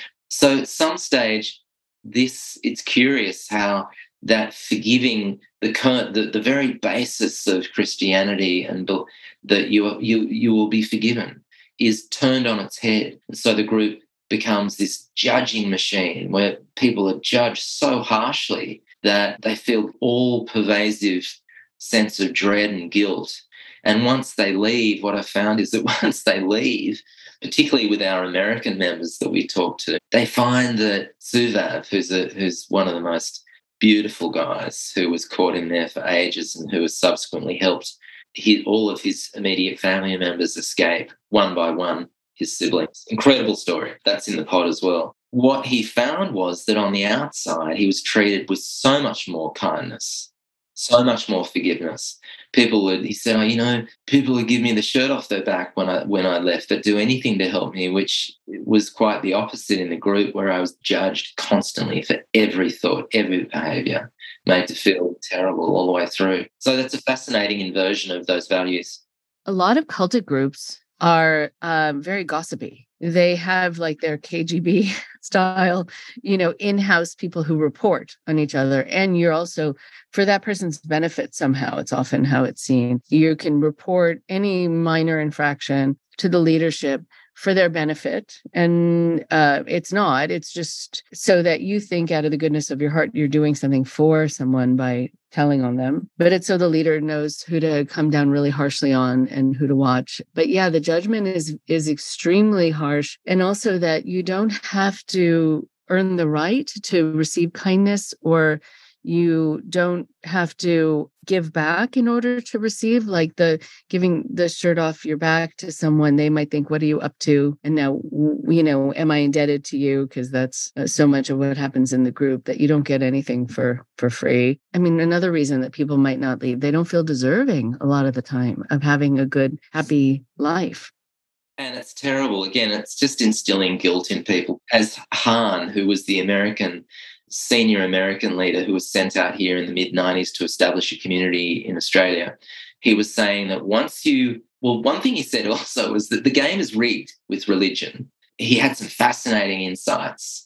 So at some stage, this, it's curious how that forgiving, the the, the very basis of Christianity and that you you you will be forgiven is turned on its head. And so the group becomes this judging machine where people are judged so harshly that they feel all pervasive sense of dread and guilt. And once they leave, what I found is that once they leave, particularly with our American members that we talk to, they find that Suvav, who's a, who's one of the most beautiful guys, who was caught in there for ages and who was subsequently helped he, all of his immediate family members escape one by one, his siblings. Incredible story. That's in the pod as well. What he found was that on the outside, he was treated with so much more kindness, so much more forgiveness. People would, he said, oh, you know, people would give me the shirt off their back when I when I left, that do anything to help me, which was quite the opposite in the group, where I was judged constantly for every thought, every behaviour, made to feel terrible all the way through. So that's a fascinating inversion of those values. A lot of cultic groups are um, very gossipy. They have like their K G B style, you know, in-house people who report on each other. And you're also, for that person's benefit somehow, it's often how it's seen. You can report any minor infraction to the leadership for their benefit. And uh, it's not, it's just so that you think out of the goodness of your heart, you're doing something for someone by telling on them. But it's so the leader knows who to come down really harshly on and who to watch. But yeah, the judgment is is extremely harsh. And also that you don't have to earn the right to receive kindness, or you don't have to give back in order to receive, like the giving the shirt off your back to someone. They might think, what are you up to? And now, you know, am I indebted to you? Because that's so much of what happens in the group, that you don't get anything for, for free. I mean, another reason that people might not leave, they don't feel deserving a lot of the time of having a good, happy life. And it's terrible. Again, it's just instilling guilt in people. As Hahn, who was the American senior American leader who was sent out here in the mid nineties to establish a community in Australia, he was saying that once you, well, one thing he said also was that the game is rigged with religion. He had some fascinating insights.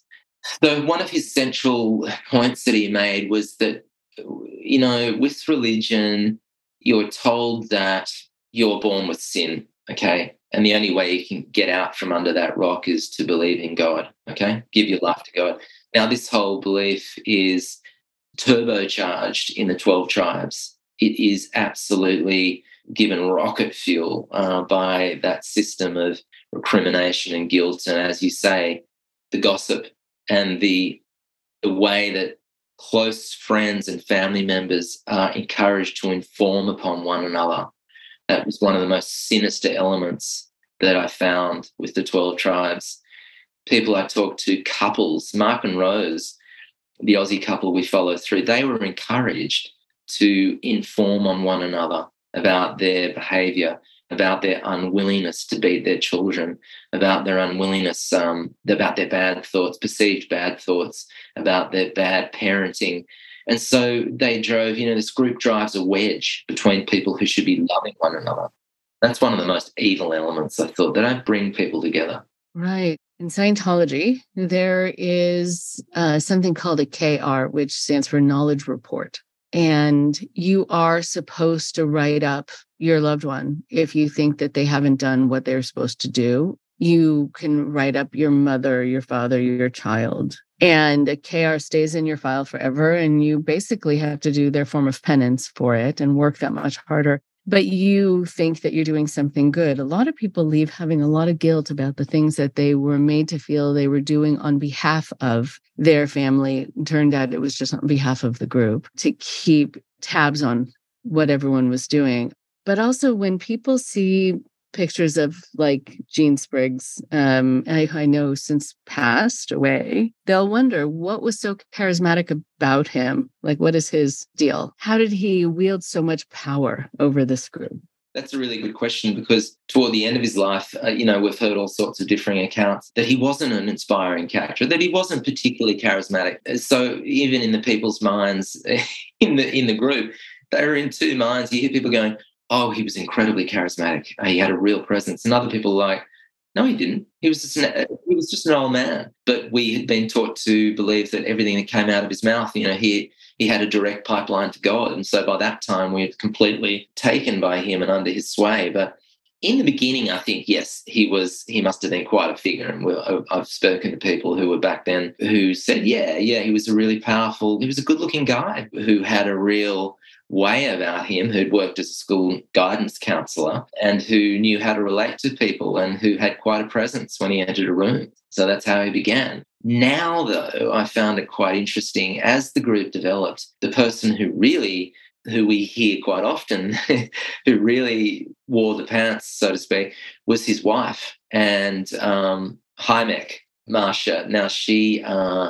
So one of his central points that he made was that, you know, with religion, you're told that you're born with sin, okay? And the only way you can get out from under that rock is to believe in God, okay? Give your life to God. Now, this whole belief is turbocharged in the twelve tribes. It is absolutely given rocket fuel uh, by that system of recrimination and guilt. And as you say, the gossip and the the way that close friends and family members are encouraged to inform upon one another. That was one of the most sinister elements that I found with the twelve tribes. People I talked to, couples, Mark and Rose, the Aussie couple we followed through, they were encouraged to inform on one another about their behaviour, about their unwillingness to beat their children, about their unwillingness, um, about their bad thoughts, perceived bad thoughts, about their bad parenting. And so they drove, you know, this group drives a wedge between people who should be loving one another. That's one of the most evil elements, I thought. They don't bring people together. Right. In Scientology, there is uh, something called a K R, which stands for Knowledge Report. And you are supposed to write up your loved one if you think that they haven't done what they're supposed to do. You can write up your mother, your father, your child. And a K R stays in your file forever. And you basically have to do their form of penance for it and work that much harder. But you think that you're doing something good. A lot of people leave having a lot of guilt about the things that they were made to feel they were doing on behalf of their family. It turned out it was just on behalf of the group to keep tabs on what everyone was doing. But also when people see pictures of like Gene Spriggs, um, I, I know since passed away, they'll wonder what was so charismatic about him. Like, what is his deal? How did he wield so much power over this group? That's a really good question because toward the end of his life, uh, you know, we've heard all sorts of differing accounts that he wasn't an inspiring character, that he wasn't particularly charismatic. So even in the people's minds in the in the group, they were in two minds. You hear people going, oh, he was incredibly charismatic. He had a real presence. And other people are like, no, he didn't. He was just an, he was just an old man. But we had been taught to believe that everything that came out of his mouth, you know, he he had a direct pipeline to God. And so by that time, we were completely taken by him and under his sway. But in the beginning, I think, yes, he was. He must have been quite a figure. And we're, I've spoken to people who were back then who said, yeah, yeah, he was a really powerful, he was a good-looking guy who had a real way about him, who'd worked as a school guidance counsellor and who knew how to relate to people and who had quite a presence when he entered a room. So that's how he began. Now, though, I found it quite interesting. As the group developed, the person who really, who we hear quite often, who really wore the pants, so to speak, was his wife. And um, Hymek, Marsha. Now, she, uh,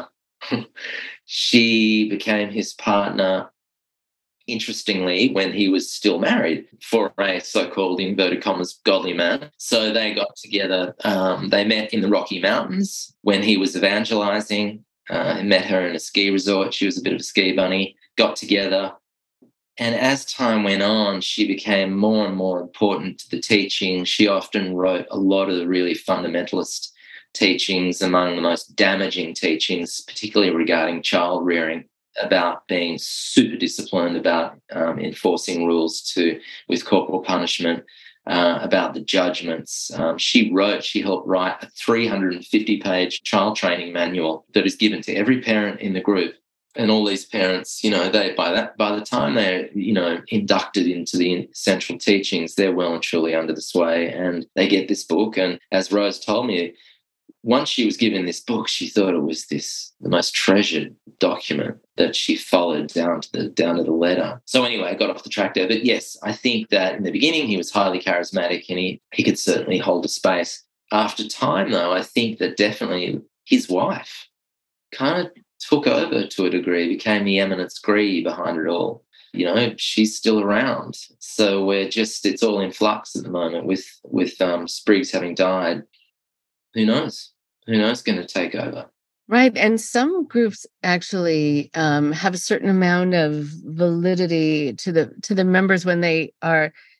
she became his partner, interestingly, when he was still married for a so-called, inverted commas, godly man. So they got together. Um, they met in the Rocky Mountains when he was evangelizing. Uh, met her in a ski resort. She was a bit of a ski bunny. Got together. And as time went on, she became more and more important to the teaching. She often wrote a lot of the really fundamentalist teachings, among the most damaging teachings, particularly regarding child rearing, about being super disciplined, about um, enforcing rules to with corporal punishment, uh, about the judgments. Um, she wrote, she helped write a three hundred fifty page child training manual that is given to every parent in the group. And all these parents, you know, they by that by the time they're, you know, inducted into the central teachings, they're well and truly under the sway, and they get this book. And as Rose told me, once she was given this book, she thought it was this the most treasured document that she followed down to the down to the letter. So anyway, I got off the track there. But yes, I think that in the beginning he was highly charismatic and he, he could certainly hold a space. After time, though, I think that definitely his wife kind of took over to a degree, became the eminence gris behind it all. You know, she's still around. So we're just, it's all in flux at the moment with, with um, Spriggs having died. Who knows? Who knows going to take over? Right. And some groups actually um, have a certain amount of validity to the to the members when they are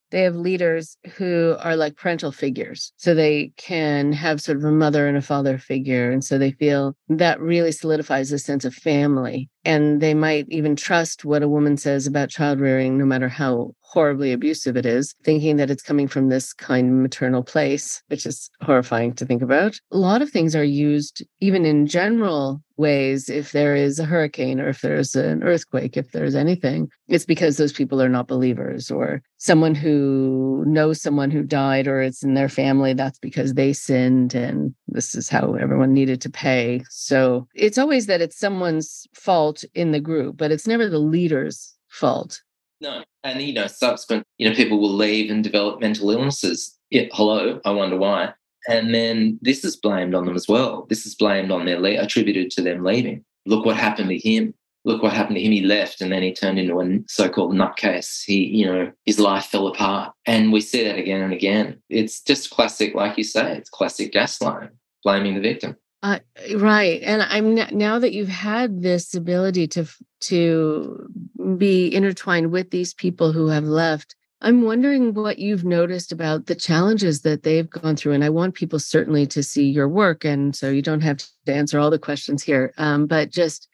they have leaders who are like parental figures. So they can have sort of a mother and a father figure. And so they feel that really solidifies a sense of family. And they might even trust what a woman says about child rearing, no matter how horribly abusive it is, thinking that it's coming from this kind maternal place, which is horrifying to think about. A lot of things are used, even in general ways, if there is a hurricane or if there's an earthquake, if there's anything, it's because those people are not believers, or someone who knows someone who died or it's in their family, that's because they sinned and this is how everyone needed to pay. So it's always that it's someone's fault in the group, but it's never the leader's fault. No. And, you know, subsequent, you know, people will leave and develop mental illnesses. Yeah, hello, I wonder why. And then this is blamed on them as well. This is blamed on their, le- attributed to them leaving. Look what happened to him. Look what happened to him. He left and then he turned into a so-called nutcase. He, you know, his life fell apart. And we see that again and again. It's just classic, like you say, it's classic gaslighting, blaming the victim. Uh, right. And I'm now that you've had this ability to to be intertwined with these people who have left, I'm wondering what you've noticed about the challenges that they've gone through. And I want people certainly to see your work. And so you don't have to answer all the questions here. Um, but just,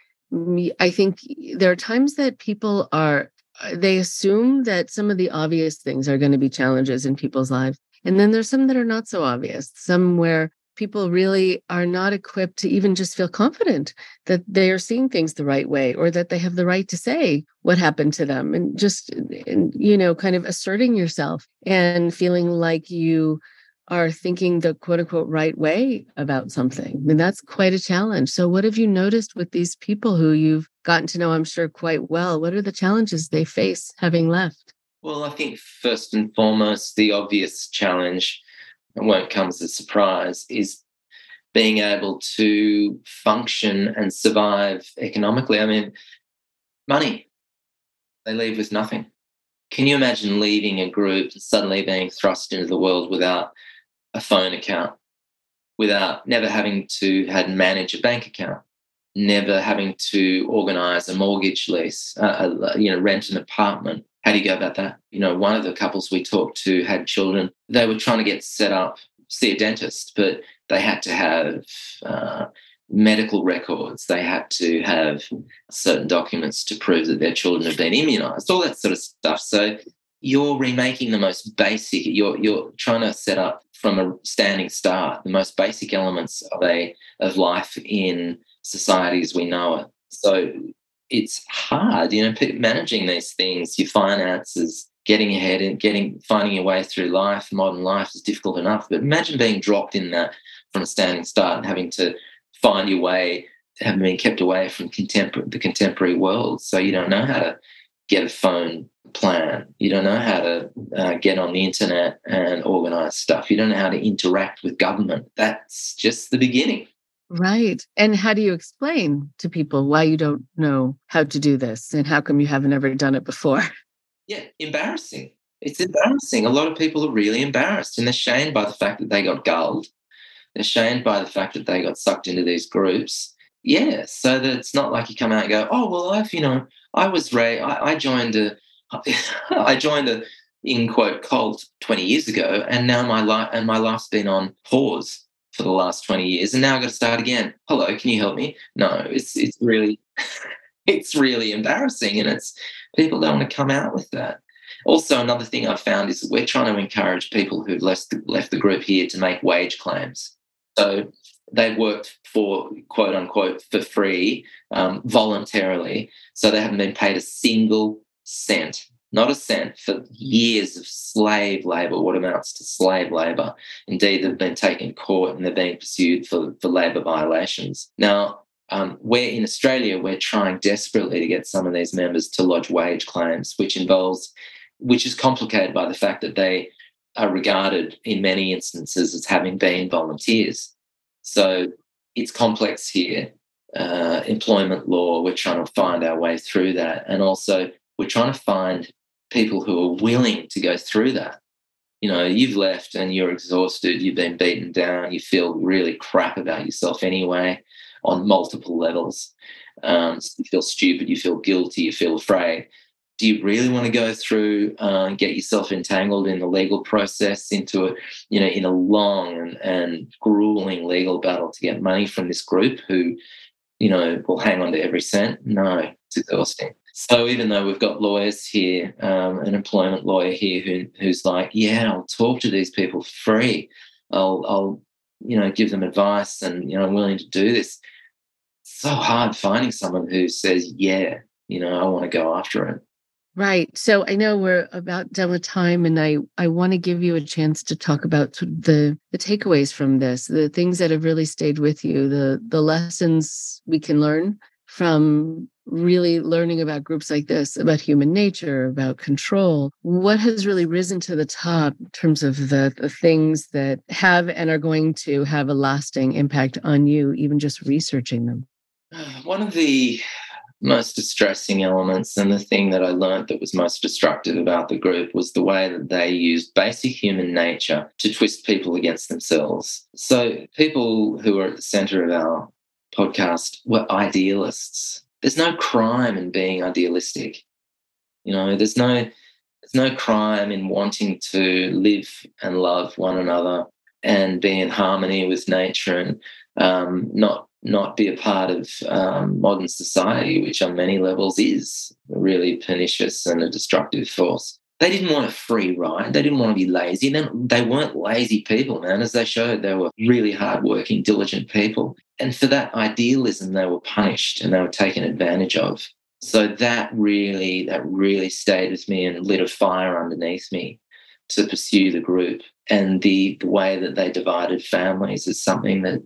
I think there are times that people are, they assume that some of the obvious things are going to be challenges in people's lives. And then there's some that are not so obvious, some where people really are not equipped to even just feel confident that they are seeing things the right way, or that they have the right to say what happened to them, and just, you know, kind of asserting yourself and feeling like you are thinking the quote unquote right way about something. I mean, that's quite a challenge. So what have you noticed with these people who you've gotten to know, I'm sure, quite well? What are the challenges they face having left? Well, I think first and foremost, the obvious challenge, and won't come as a surprise, is being able to function and survive economically. I mean, money. They leave with nothing. Can you imagine leaving a group and suddenly being thrust into the world without a phone account, without never having to had manage a bank account, never having to organise a mortgage lease, uh, uh, you know, rent an apartment? How do you go about that? You know, one of the couples we talked to had children. They were trying to get set up, see a dentist, but they had to have uh, medical records. They had to have certain documents to prove that their children have been immunised, all that sort of stuff. So you're remaking the most basic, you're you're trying to set up from a standing start the most basic elements of a of life in society as we know it. So it's hard, you know, managing these things, your finances, getting ahead and getting, finding your way through life. Modern life is difficult enough, but imagine being dropped in that from a standing start and having to find your way, having been kept away from contemporary, the contemporary world. So you don't know how to get a phone plan. You don't know how to uh, get on the internet and organise stuff. You don't know how to interact with government. That's just the beginning. Right. And how do you explain to people why you don't know how to do this and how come you haven't ever done it before? Yeah, embarrassing. It's embarrassing. A lot of people are really embarrassed and they're shamed by the fact that they got gulled. They're shamed by the fact that they got sucked into these groups. Yeah, so that it's not like you come out and go, oh, well, I've, you know, I was raised, I, I joined a, I joined a, in quote, cult twenty years ago, and now my life, and my life's been on pause for the last twenty years, and now I've got to start again. Hello, can you help me? No, it's it's really, it's really embarrassing, and it's, people don't want to come out with that. Also, another thing I've found is we're trying to encourage people who've left the, left the group here to make wage claims. So they've worked for, quote unquote, for free, um, voluntarily. So they haven't been paid a single cent, not a cent, for years of slave labour, what amounts to slave labour. Indeed, they've been taken to court and they're being pursued for, for labour violations. Now, um, we're in Australia, we're trying desperately to get some of these members to lodge wage claims, which involves, which is complicated by the fact that they are regarded in many instances as having been volunteers. So it's complex here. Uh, employment law, we're trying to find our way through that. And also we're trying to find people who are willing to go through that. You know, you've left and you're exhausted, you've been beaten down, you feel really crap about yourself anyway on multiple levels. Um, you feel stupid, you feel guilty, you feel afraid. Do you really want to go through uh, and get yourself entangled in the legal process into a, you know, in a long and, and grueling legal battle to get money from this group who, you know, will hang on to every cent? No, it's exhausting. So even though we've got lawyers here, um, an employment lawyer here who who's like, yeah, I'll talk to these people free. I'll, I'll, you know, give them advice and, you know, I'm willing to do this. It's so hard finding someone who says, yeah, you know, I want to go after it. Right. So I know we're about done with time, and I, I want to give you a chance to talk about the the takeaways from this, the things that have really stayed with you, the the lessons we can learn from really learning about groups like this, about human nature, about control. What has really risen to the top in terms of the, the things that have and are going to have a lasting impact on you, even just researching them? One of the most distressing elements, and the thing that I learned that was most destructive about the group, was the way that they used basic human nature to twist people against themselves. So people who are at the center of our podcast were idealists. There's no crime in being idealistic. You know, there's no there's no crime in wanting to live and love one another and be in harmony with nature and um, not not be a part of um, modern society, which on many levels is really pernicious and a destructive force. They didn't want a free ride. They didn't want to be lazy. They, they weren't lazy people, man. As they showed, they were really hardworking, diligent people. And for that idealism, they were punished and they were taken advantage of. So that really, that really stayed with me and lit a fire underneath me to pursue the group. And the, the way that they divided families is something that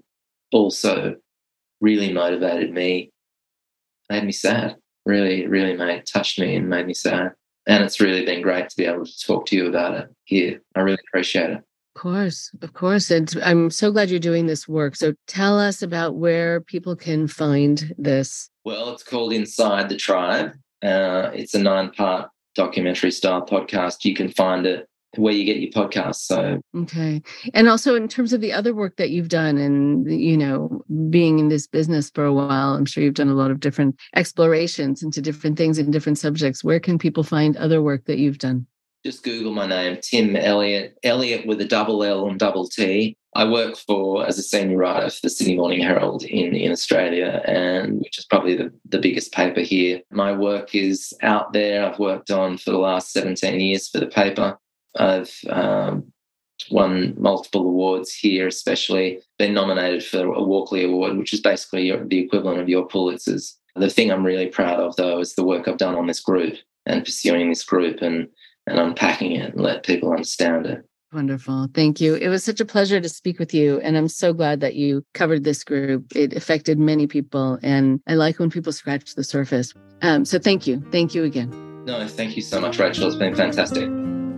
also really motivated me, made me sad, really, really made, touched me and made me sad. And it's really been great to be able to talk to you about it here. I really appreciate it. Of course, of course. And I'm so glad you're doing this work. So tell us about where people can find this. Well, it's called Inside the Tribe. Uh, it's a nine-part documentary style podcast. You can find it where you get your podcasts. So okay. And also in terms of the other work that you've done and, you know, being in this business for a while, I'm sure you've done a lot of different explorations into different things and different subjects. Where can people find other work that you've done? Just Google my name, Tim Elliott, Elliott with a double L and double T. I work for, as a senior writer for the Sydney Morning Herald in, in Australia, and which is probably the, the biggest paper here. My work is out there. I've worked on for the last seventeen years for the paper. I've um, won multiple awards here, especially been nominated for a Walkley Award, which is basically your, the equivalent of your Pulitzers. The thing I'm really proud of, though, is the work I've done on this group and pursuing this group and, and unpacking it and let people understand it. Wonderful. Thank you. It was such a pleasure to speak with you. And I'm so glad that you covered this group. It affected many people. And I like when people scratch the surface. Um, so thank you. Thank you again. No, thank you so much, Rachel. It's been fantastic.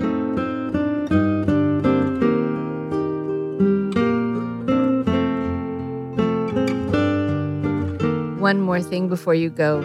One more thing before you go.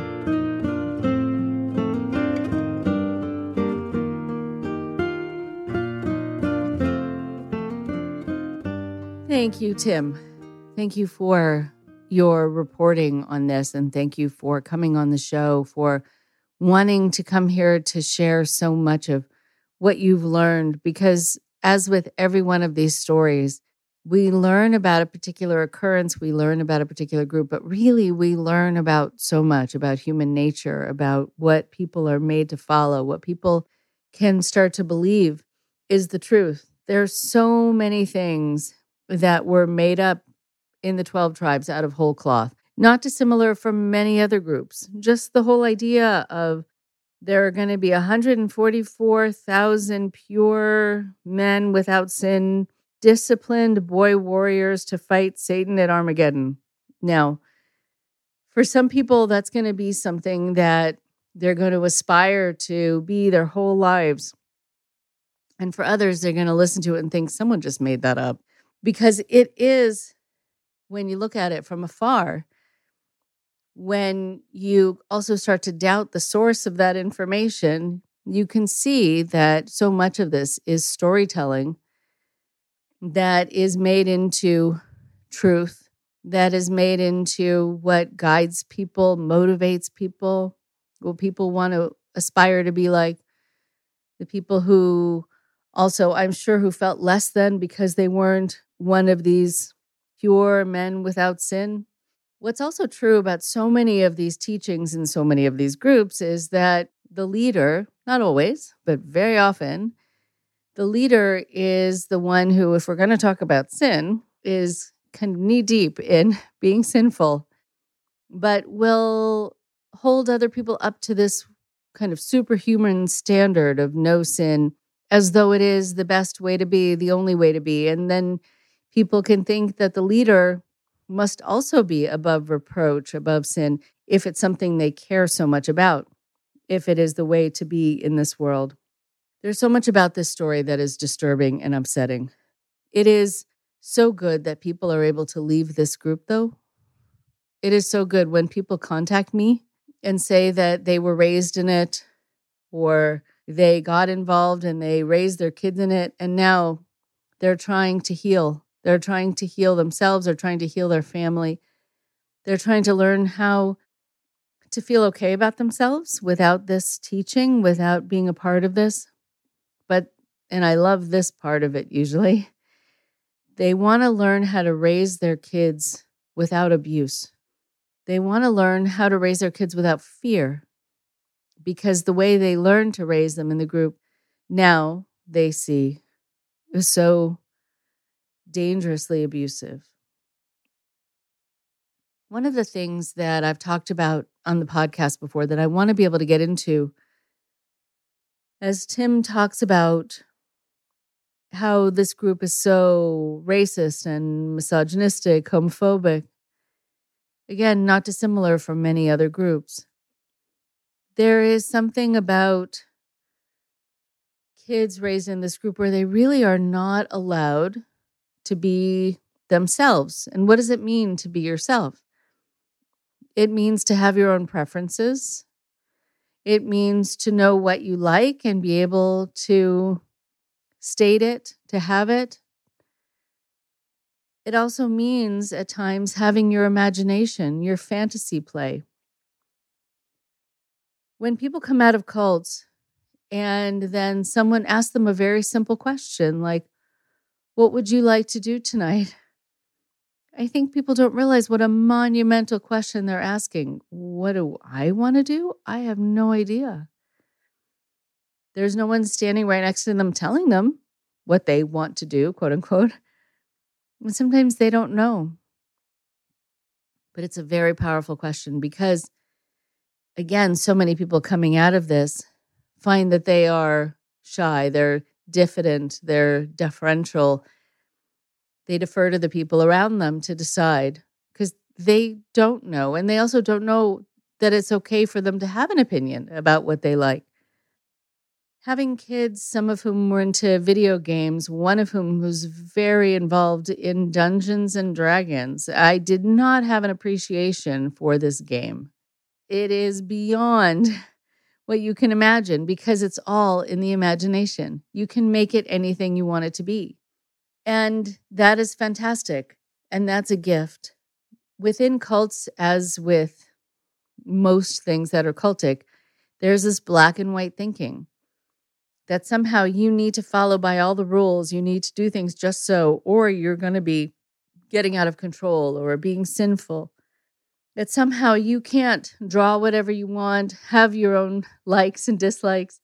Thank you, Tim. Thank you for your reporting on this, and thank you for coming on the show, for wanting to come here to share so much of what you've learned, because as with every one of these stories, we learn about a particular occurrence, we learn about a particular group, but really we learn about so much about human nature, about what people are made to follow, what people can start to believe is the truth. There's so many things that were made up in the twelve tribes out of whole cloth, not dissimilar from many other groups. Just the whole idea of there are going to be one hundred forty-four thousand pure men without sin, disciplined boy warriors to fight Satan at Armageddon. Now, for some people, that's going to be something that they're going to aspire to be their whole lives. And for others, they're going to listen to it and think someone just made that up. Because it is, when you look at it from afar, when you also start to doubt the source of that information, you can see that so much of this is storytelling that is made into truth, that is made into what guides people, motivates people, what people want to aspire to be like, the people who also, I'm sure, who felt less than because they weren't one of these pure men without sin. What's also true about so many of these teachings and so many of these groups is that the leader, not always, but very often, the leader is the one who, if we're going to talk about sin, is kind of knee deep in being sinful, but will hold other people up to this kind of superhuman standard of no sin as though it is the best way to be, the only way to be. And then people can think that the leader must also be above reproach, above sin, if it's something they care so much about, if it is the way to be in this world. There's so much about this story that is disturbing and upsetting. It is so good that people are able to leave this group, though. It is so good when people contact me and say that they were raised in it, or they got involved and they raised their kids in it, and now they're trying to heal. They're trying to heal themselves. They're trying to heal their family. They're trying to learn how to feel okay about themselves without this teaching, without being a part of this. But, and I love this part of it usually, they want to learn how to raise their kids without abuse. They want to learn how to raise their kids without fear, because the way they learned to raise them in the group, now they see is so dangerously abusive. One of the things that I've talked about on the podcast before that I want to be able to get into, as Tim talks about how this group is so racist and misogynistic, homophobic, again, not dissimilar from many other groups. There is something about kids raised in this group where they really are not allowed to be themselves. And what does it mean to be yourself? It means to have your own preferences. It means to know what you like and be able to state it, to have it. It also means at times having your imagination, your fantasy play. When people come out of cults and then someone asks them a very simple question like, what would you like to do tonight? I think people don't realize what a monumental question they're asking. What do I want to do? I have no idea. There's no one standing right next to them telling them what they want to do, quote unquote. And sometimes they don't know. But it's a very powerful question because, again, so many people coming out of this find that they are shy, they're diffident, they're deferential. They defer to the people around them to decide because they don't know. And they also don't know that it's okay for them to have an opinion about what they like. Having kids, some of whom were into video games, one of whom was very involved in Dungeons and Dragons, I did not have an appreciation for this game. It is beyond what you can imagine because it's all in the imagination. You can make it anything you want it to be. And that is fantastic. And that's a gift. Within cults, as with most things that are cultic, there's this black and white thinking that somehow you need to follow by all the rules. You need to do things just so, or you're going to be getting out of control or being sinful. That somehow you can't draw whatever you want, have your own likes and dislikes,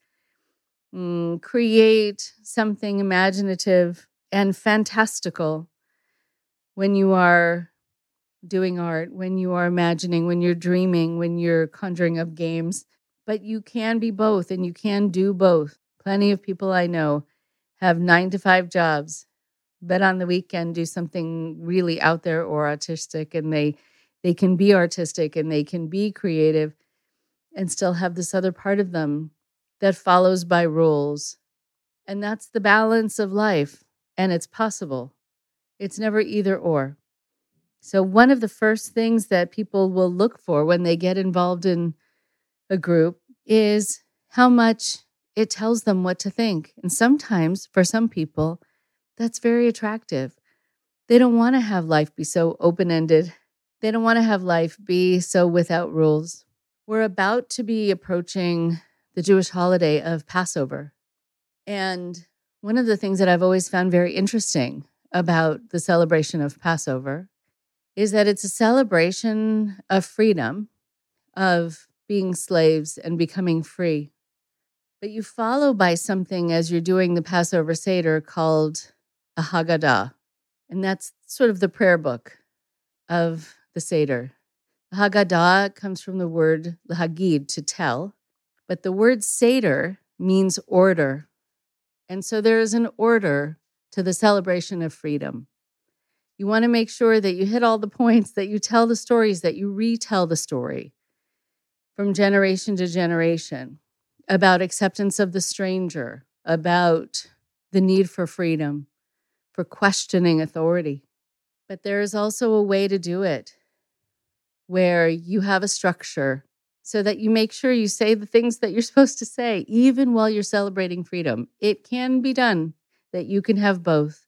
mm, create something imaginative and fantastical when you are doing art, when you are imagining, when you're dreaming, when you're conjuring up games. But you can be both and you can do both. Plenty of people I know have nine to five jobs, but on the weekend do something really out there or artistic, and they they can be artistic and they can be creative and still have this other part of them that follows by rules. And that's the balance of life, and it's possible. It's never either or. So one of the first things that people will look for when they get involved in a group is how much it tells them what to think. And sometimes, for some people, that's very attractive. They don't want to have life be so open-ended. They don't want to have life be so without rules. We're about to be approaching the Jewish holiday of Passover. And one of the things that I've always found very interesting about the celebration of Passover is that it's a celebration of freedom, of being slaves and becoming free. But you follow by something as you're doing the Passover Seder called a Haggadah. And that's sort of the prayer book of the Seder. The Haggadah comes from the word lahagid, to tell. But the word Seder means order. And so there is an order to the celebration of freedom. You want to make sure that you hit all the points, that you tell the stories, that you retell the story from generation to generation about acceptance of the stranger, about the need for freedom, for questioning authority. But there is also a way to do it where you have a structure so that you make sure you say the things that you're supposed to say, even while you're celebrating freedom. It can be done, that you can have both.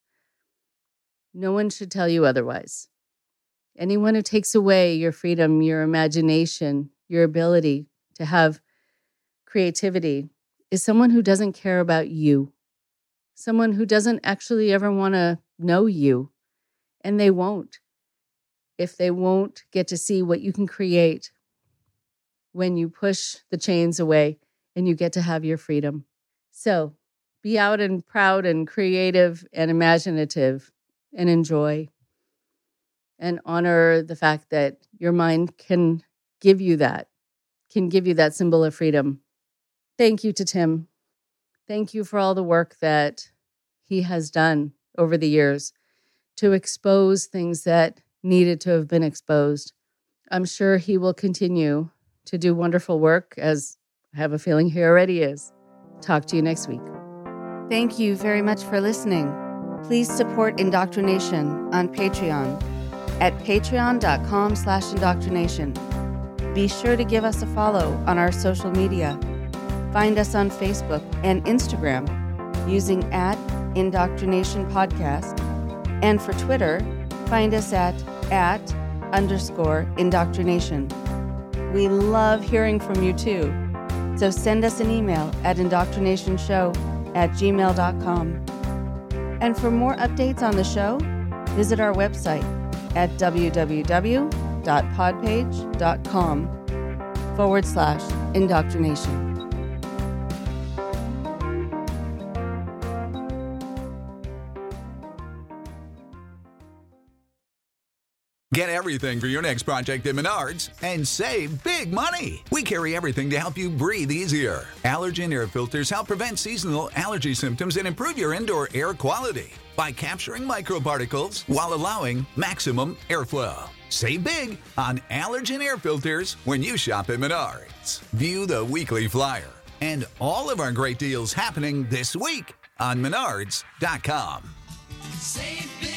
No one should tell you otherwise. Anyone who takes away your freedom, your imagination, your ability to have creativity is someone who doesn't care about you, someone who doesn't actually ever want to know you, and they won't if they won't get to see what you can create when you push the chains away and you get to have your freedom. So be out and proud and creative and imaginative and enjoy and honor the fact that your mind can give you that, can give you that symbol of freedom. Thank you to Tim. Thank you for all the work that he has done over the years to expose things that needed to have been exposed. I'm sure he will continue to do wonderful work, as I have a feeling he already is. Talk to you next week. Thank you very much for listening. Please support Indoctrination on Patreon at patreon.com slash indoctrination. Be sure to give us a follow on our social media. Find us on Facebook and Instagram using at Indoctrination Podcast. And for Twitter, find us at at underscore indoctrination. We love hearing from you too. So send us an email at indoctrinationshow at gmail dot com. And for more updates on the show, visit our website at www.podpage.com forward slash indoctrination. Get everything for your next project at Menards and save big money. We carry everything to help you breathe easier. Allergen air filters help prevent seasonal allergy symptoms and improve your indoor air quality by capturing microparticles while allowing maximum airflow. Save big on allergen air filters when you shop at Menards. View the weekly flyer and all of our great deals happening this week on menards dot com. Save big.